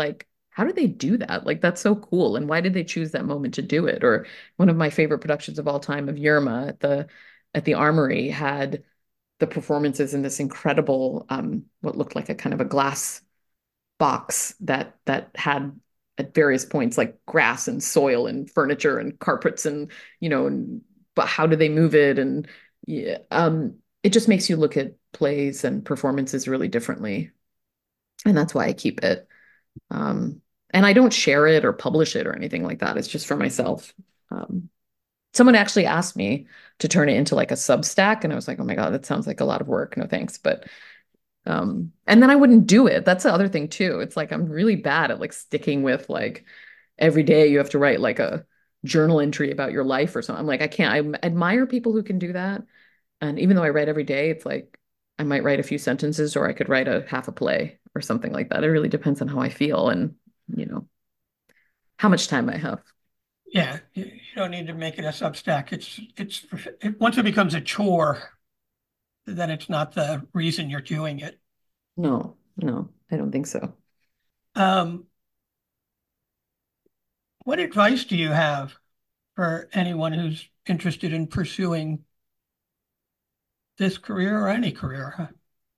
how do they do that? Like, that's so cool. And why did they choose that moment to do it? Or one of my favorite productions of all time of Yerma at the at the Armory had the performances in this incredible um, what looked like a kind of a glass box that that had at various points like grass and soil and furniture and carpets and you know and, but how do they move it and yeah, um, it just makes you look at plays and performances really differently, and that's why I keep it. Um, and I don't share it or publish it or anything like that. It's just for myself. Um, someone actually asked me to turn it into like a Substack, and I was like, oh my God, that sounds like a lot of work. No thanks. But um, and then I wouldn't do it. That's the other thing too. It's like I'm really bad at like sticking with like every day you have to write like a journal entry about your life or something. I'm like, I can't. I admire people who can do that. And even though I write every day, it's like I might write a few sentences or I could write a half a play or something like that. It really depends on how I feel and, you know, how much time I have. Yeah, you, you don't need to make it a Substack. It's it's it, once it becomes a chore, then it's not the reason you're doing it. No, no, I don't think so. Um, what advice do you have for anyone who's interested in pursuing this career or any career?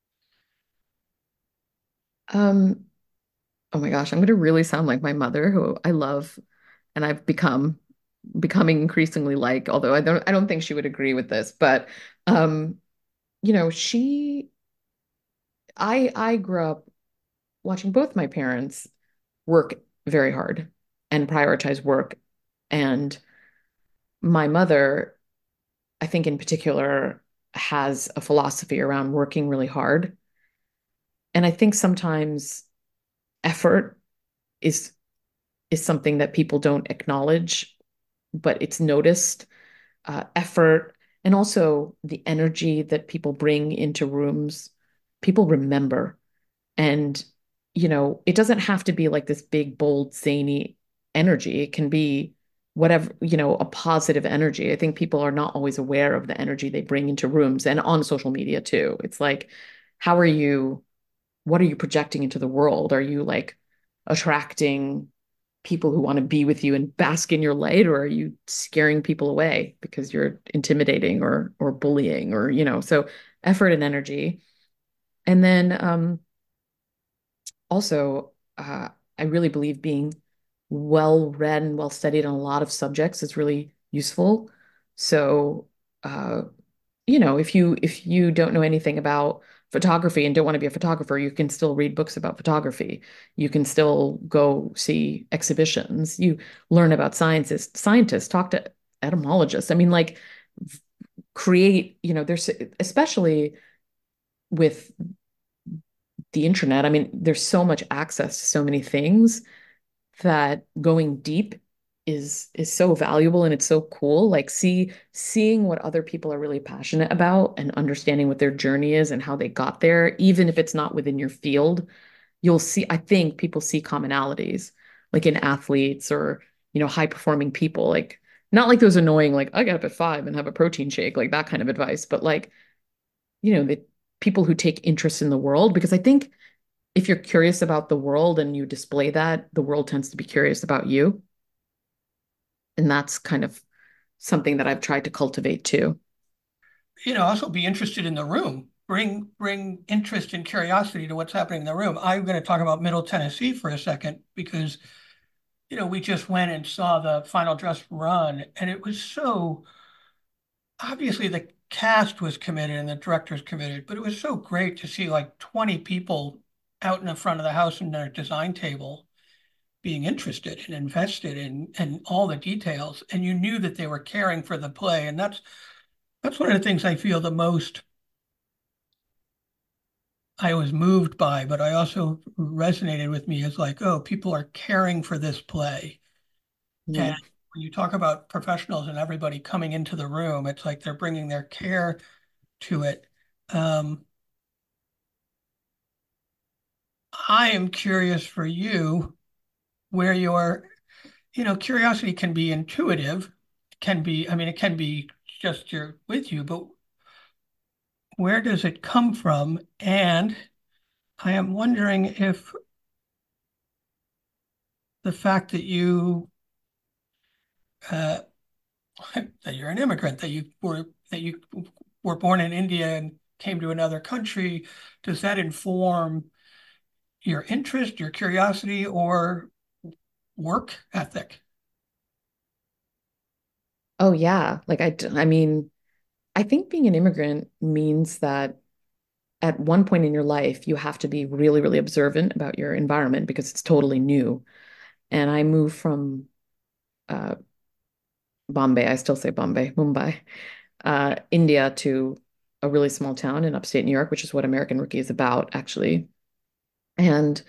Um, oh my gosh, I'm going to really sound like my mother, who I love, and I've become becoming increasingly like, although I don't I don't think she would agree with this, but um, you know, she I I grew up watching both my parents work very hard and prioritize work. And my mother, I think in particular, has a philosophy around working really hard. And I think sometimes effort is is something that people don't acknowledge, but it's noticed. Uh, effort and also the energy that people bring into rooms, people remember. And, you know, it doesn't have to be like this big, bold, zany energy. It can be whatever, you know, a positive energy. I think people are not always aware of the energy they bring into rooms and on social media too. It's like, how are you, what are you projecting into the world? Are you like attracting people who want to be with you and bask in your light, or are you scaring people away because you're intimidating or or bullying or, you know, so effort and energy. And then um also, uh, I really believe being well read and well studied on a lot of subjects is really useful. So, uh, you know, if you if you don't know anything about photography and don't want to be a photographer, you can still read books about photography. You can still go see exhibitions. You learn about scientists, scientists, talk to etymologists. I mean, like create, you know, there's especially with the internet. I mean, there's so much access to so many things that going deep is is so valuable and it's so cool. Like see seeing what other people are really passionate about and understanding what their journey is and how they got there, even if it's not within your field, you'll see, I think people see commonalities like in athletes or, you know, high performing people, like not like those annoying, like I get up at five and have a protein shake, like that kind of advice, but like, you know, the people who take interest in the world, because I think if you're curious about the world and you display that, the world tends to be curious about you. And that's kind of something that I've tried to cultivate too. You know, also be interested in the room. Bring bring interest and curiosity to what's happening in the room. I'm going to talk about Middle Tennessee for a second because, you know, we just went and saw the final dress run, and it was so obviously the cast was committed and the director's committed, but it was so great to see like twenty people out in the front of the house in their design table being interested and invested in and all the details. And you knew that they were caring for the play. And that's that's one of the things I feel the most I was moved by, but I also resonated with me as like, oh, people are caring for this play. And Yeah. when you talk about professionals and everybody coming into the room, it's like they're bringing their care to it. Um, I am curious for you where your, you know, curiosity can be intuitive, can be, I mean, it can be just you're with you, but where does it come from? And I am wondering if the fact that you uh, that you're an immigrant, that you were that you were born in India and came to another country, does that inform your interest, your curiosity, or work ethic? Oh yeah. Like I, d- I mean, I think being an immigrant means that at one point in your life, you have to be really, really observant about your environment because it's totally new. And I moved from uh, Bombay, I still say Bombay, Mumbai, uh, India to a really small town in upstate New York, which is what American Rookie is about, actually. And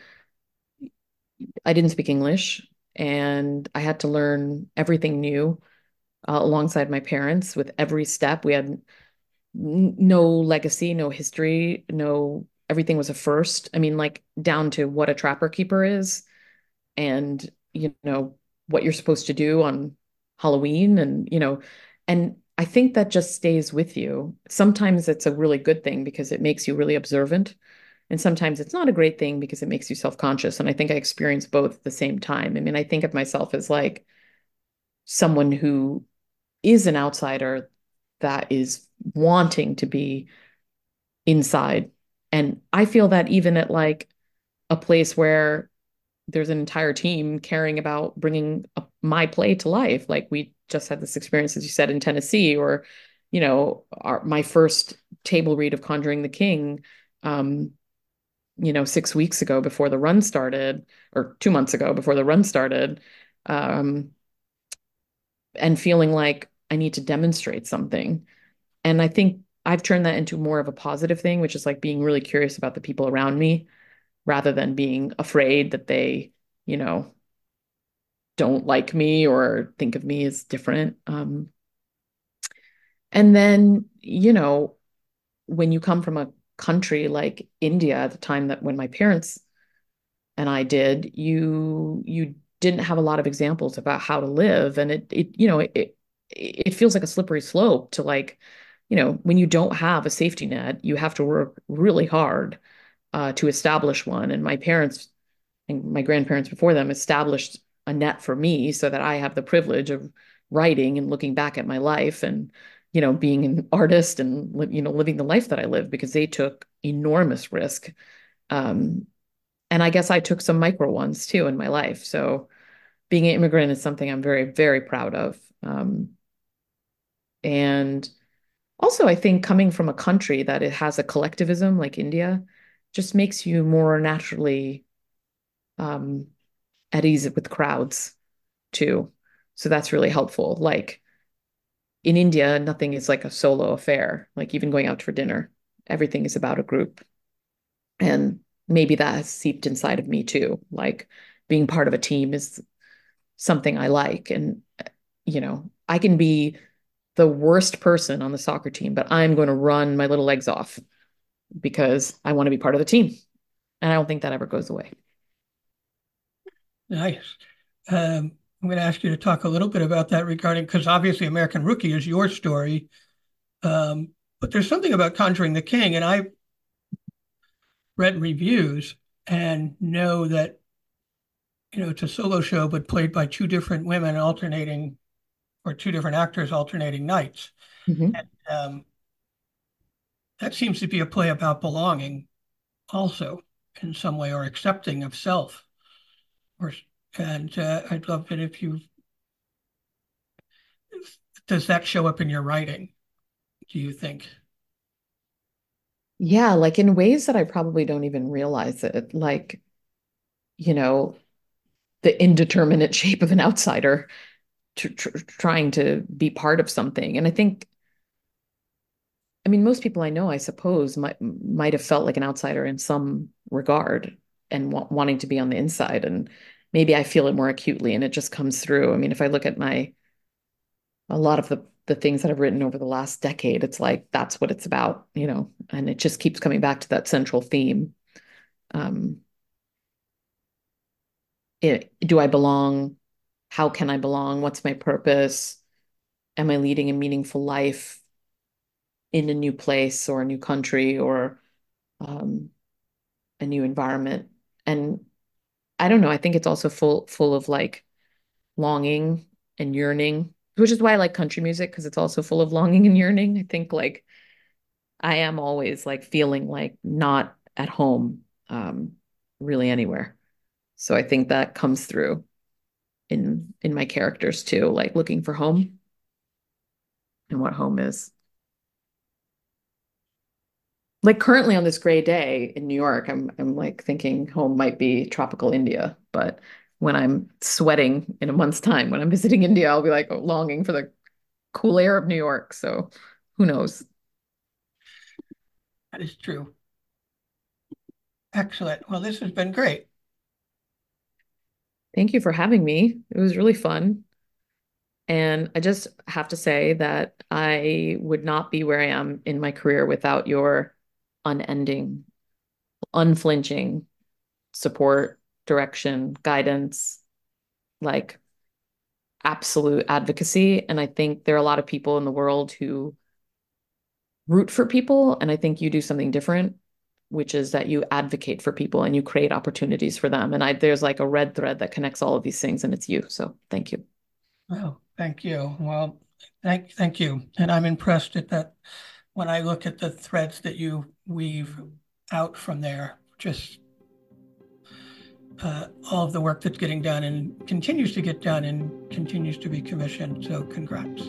I didn't speak English, and I had to learn everything new uh, alongside my parents with every step. We had n- no legacy, no history, no, everything was a first. I mean, like down to what a trapper keeper is and, you know, what you're supposed to do on Halloween and, you know, and I think that just stays with you. Sometimes it's a really good thing because it makes you really observant. And sometimes it's not a great thing because it makes you self-conscious. And I think I experience both at the same time. I mean, I think of myself as like someone who is an outsider that is wanting to be inside. And I feel that even at like a place where there's an entire team caring about bringing a, my play to life. Like we just had this experience, as you said, in Tennessee, or, you know, our, my first table read of Conjuring the King, um, you know, six weeks ago before the run started, or two months ago before the run started, um, and feeling like I need to demonstrate something. And I think I've turned that into more of a positive thing, which is like being really curious about the people around me rather than being afraid that they, you know, don't like me or think of me as different. Um, and then, you know, when you come from a country like India at the time that when my parents and I did, you you didn't have a lot of examples about how to live. And it it, you know, it it feels like a slippery slope to like, you know, when you don't have a safety net, you have to work really hard uh, to establish one. And my parents and my grandparents before them established a net for me so that I have the privilege of writing and looking back at my life and, you know, being an artist and, you know, living the life that I live because they took enormous risk. Um, and I guess I took some micro ones too in my life. So being an immigrant is something I'm very, very proud of. Um, and also, I think coming from a country that it has a collectivism like India just makes you more naturally um, at ease with crowds too. So that's really helpful. Like in India, nothing is like a solo affair, like even going out for dinner, everything is about a group. And maybe that has seeped inside of me too. Like being part of a team is something I like. And, you know, I can be the worst person on the soccer team, but I'm going to run my little legs off because I want to be part of the team. And I don't think that ever goes away. Nice. Um, I'm going to ask you to talk a little bit about that regarding, because obviously American Rookie is your story, um, but there's something about Conjuring the King, and I read reviews and know that, you know, it's a solo show, but played by two different women alternating, or two different actors alternating nights. Mhm. And um, that seems to be a play about belonging also in some way, or accepting of self. Or, and uh, I'd love it if you, does that show up in your writing, do you think? Yeah, like in ways that I probably don't even realize it. Like, you know, the indeterminate shape of an outsider tr tr trying to be part of something. And I think, I mean, most people I know, I suppose, might might have felt like an outsider in some regard and wa wanting to be on the inside. And maybe I feel it more acutely, and it just comes through. I mean, if I look at my a lot of the the things that I've written over the last decade, it's like that's what it's about, you know, and it just keeps coming back to that central theme. Um, it, do I belong? How can I belong? What's my purpose? Am I leading a meaningful life in a new place or a new country or um, a new environment? And I don't know. I think it's also full full of like longing and yearning, which is why I like country music because it's also full of longing and yearning. I think like I am always like feeling like not at home, um, really anywhere. So I think that comes through in in my characters too, like looking for home and what home is. Like currently on this gray day in New York, I'm I'm like thinking home might be tropical India, but when I'm sweating in a month's time, when I'm visiting India, I'll be like longing for the cool air of New York. So who knows? That is true. Excellent. Well, this has been great. Thank you for having me. It was really fun. And I just have to say that I would not be where I am in my career without your unending, unflinching support, direction, guidance, like absolute advocacy. And I think there are a lot of people in the world who root for people. And I think you do something different, which is that you advocate for people and you create opportunities for them. And I, there's like a red thread that connects all of these things, and it's you. So thank you. Well, thank you. Well, thank thank you. And I'm impressed at that when I look at the threads that you weave out from there, just uh, all of the work that's getting done and continues to get done and continues to be commissioned. So congrats.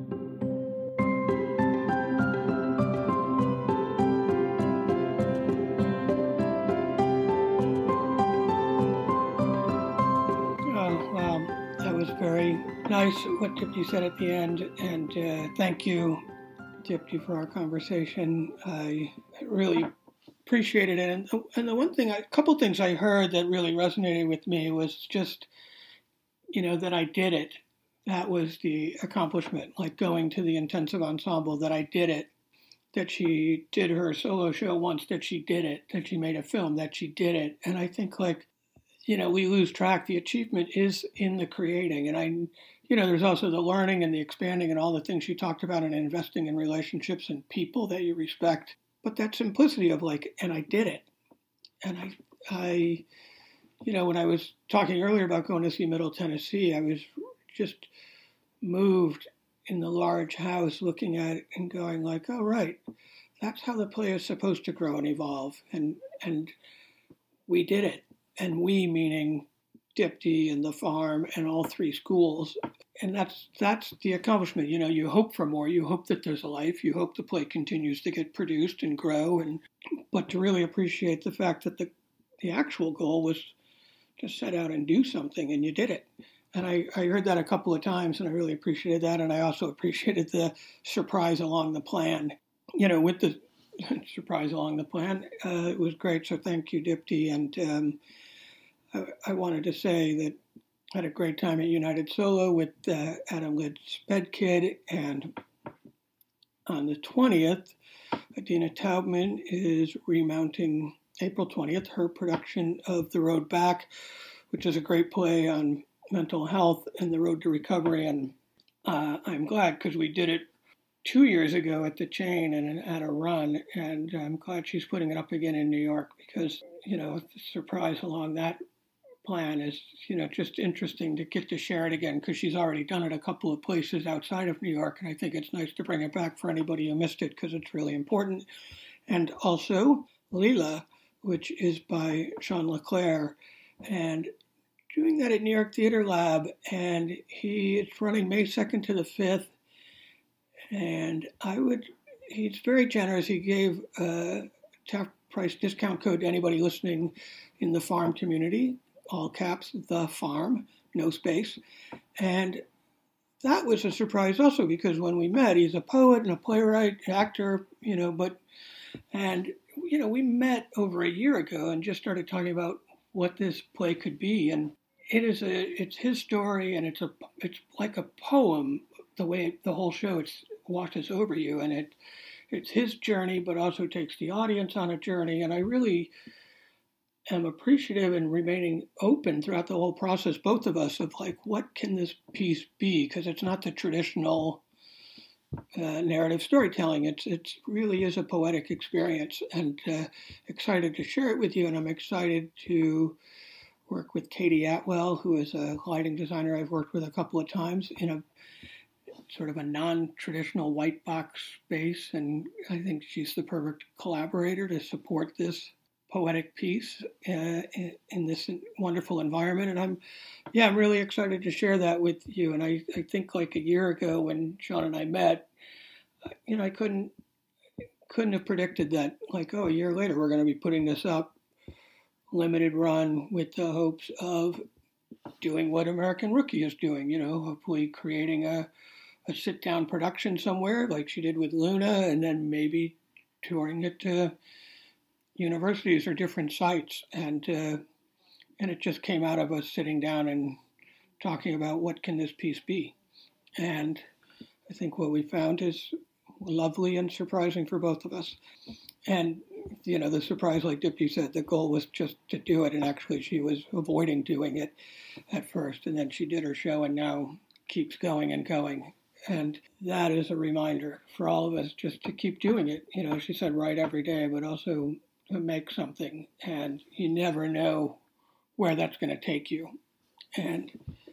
Oh, wow. That was very nice what Dipti said at the end. And uh, thank you, Dipti, for our conversation. I really appreciated it. And, and the one thing, a couple things I heard that really resonated with me was just, you know, that I did it. That was the accomplishment, like going to the intensive ensemble, that I did it, that she did her solo show once, that she did it, that she made a film, that she did it. And I think, like, you know, we lose track. The achievement is in the creating. And I, you know, there's also the learning and the expanding and all the things you talked about and investing in relationships and people that you respect. But that simplicity of like, and I did it. And I, I, you know, when I was talking earlier about going to see Middle Tennessee, I was just moved in the large house looking at it and going like, oh, right, that's how the play is supposed to grow and evolve. And, and we did it. And we meaning Dipti and the farm and all three schools. And that's that's the accomplishment. You know, you hope for more. You hope that there's a life. You hope the play continues to get produced and grow. And but to really appreciate the fact that the the actual goal was to set out and do something, and you did it. And I, I heard that a couple of times, and I really appreciated that. And I also appreciated the surprise along the plan. You know, with the surprise along the plan, uh, it was great. So thank you, Dipti. And um, I, I wanted to say that I had a great time at United Solo with uh, Adam Lidd Sped Kid, and on the twentieth, Adina Taubman is remounting April twentieth her production of The Road Back, which is a great play on mental health and the road to recovery. And uh, I'm glad because we did it two years ago at the Chain and at a run, and I'm glad she's putting it up again in New York because, you know, the surprise along that plan is, you know, just interesting to get to share it again because she's already done it a couple of places outside of New York, and I think it's nice to bring it back for anybody who missed it because it's really important. And also Leela, which is by Sean LeClaire, and doing that at New York Theater Lab, and he is running May second to the fifth, and I would, he's very generous. He gave a half price discount code to anybody listening in the farm community, all caps, the farm, no space. And that was a surprise also because when we met, he's a poet and a playwright, actor, you know, but, and, you know, we met over a year ago and just started talking about what this play could be. And it is a, it's his story, and it's a, it's like a poem, the way it, the whole show, it's washes over you, and it, it's his journey, but also takes the audience on a journey. And I really am appreciative and remaining open throughout the whole process, both of us, of like, what can this piece be? Because it's not the traditional uh, narrative storytelling. It's it's really is a poetic experience, and uh, excited to share it with you. And I'm excited to work with Katie Atwell, who is a lighting designer I've worked with a couple of times in a sort of a non-traditional white box space, and I think she's the perfect collaborator to support this poetic piece uh, in, in this wonderful environment. And I'm, yeah, I'm really excited to share that with you. And I, I think like a year ago when Sean and I met, you know, I couldn't couldn't have predicted that. Like, oh, a year later we're going to be putting this up, limited run, with the hopes of doing what American Rookie is doing. You know, hopefully creating a a sit-down production somewhere like she did with Luna, and then maybe touring it to universities or different sites. And uh, and it just came out of us sitting down and talking about what can this piece be. And I think what we found is lovely and surprising for both of us. And, you know, the surprise, like Dipti said, the goal was just to do it. And actually she was avoiding doing it at first. And then she did her show and now keeps going and going. And that is a reminder for all of us just to keep doing it. You know, she said write every day, but also to make something. And you never know where that's going to take you. And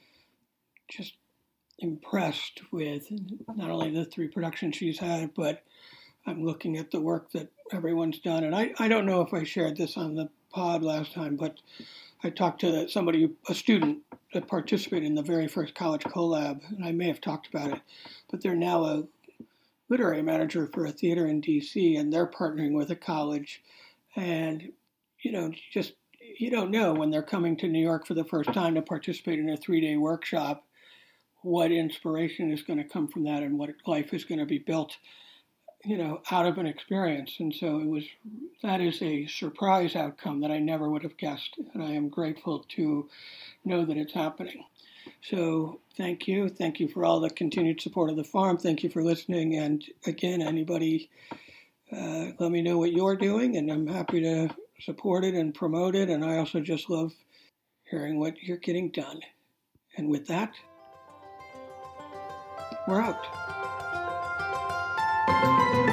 just impressed with not only the three productions she's had, but I'm looking at the work that everyone's done. And I, I don't know if I shared this on the pod last time, but I talked to somebody, a student that participated in the very first college collab, and I may have talked about it, but they're now a literary manager for a theater in D C, and they're partnering with a college. And, you know, just, you don't know when they're coming to New York for the first time to participate in a three-day workshop, what inspiration is going to come from that and what life is going to be built, you know, out of an experience. And so it was, that is a surprise outcome that I never would have guessed. And I am grateful to know that it's happening. So thank you. Thank you for all the continued support of the farm. Thank you for listening. And again, anybody, uh, let me know what you're doing, and I'm happy to support it and promote it. And I also just love hearing what you're getting done. And with that, we're out.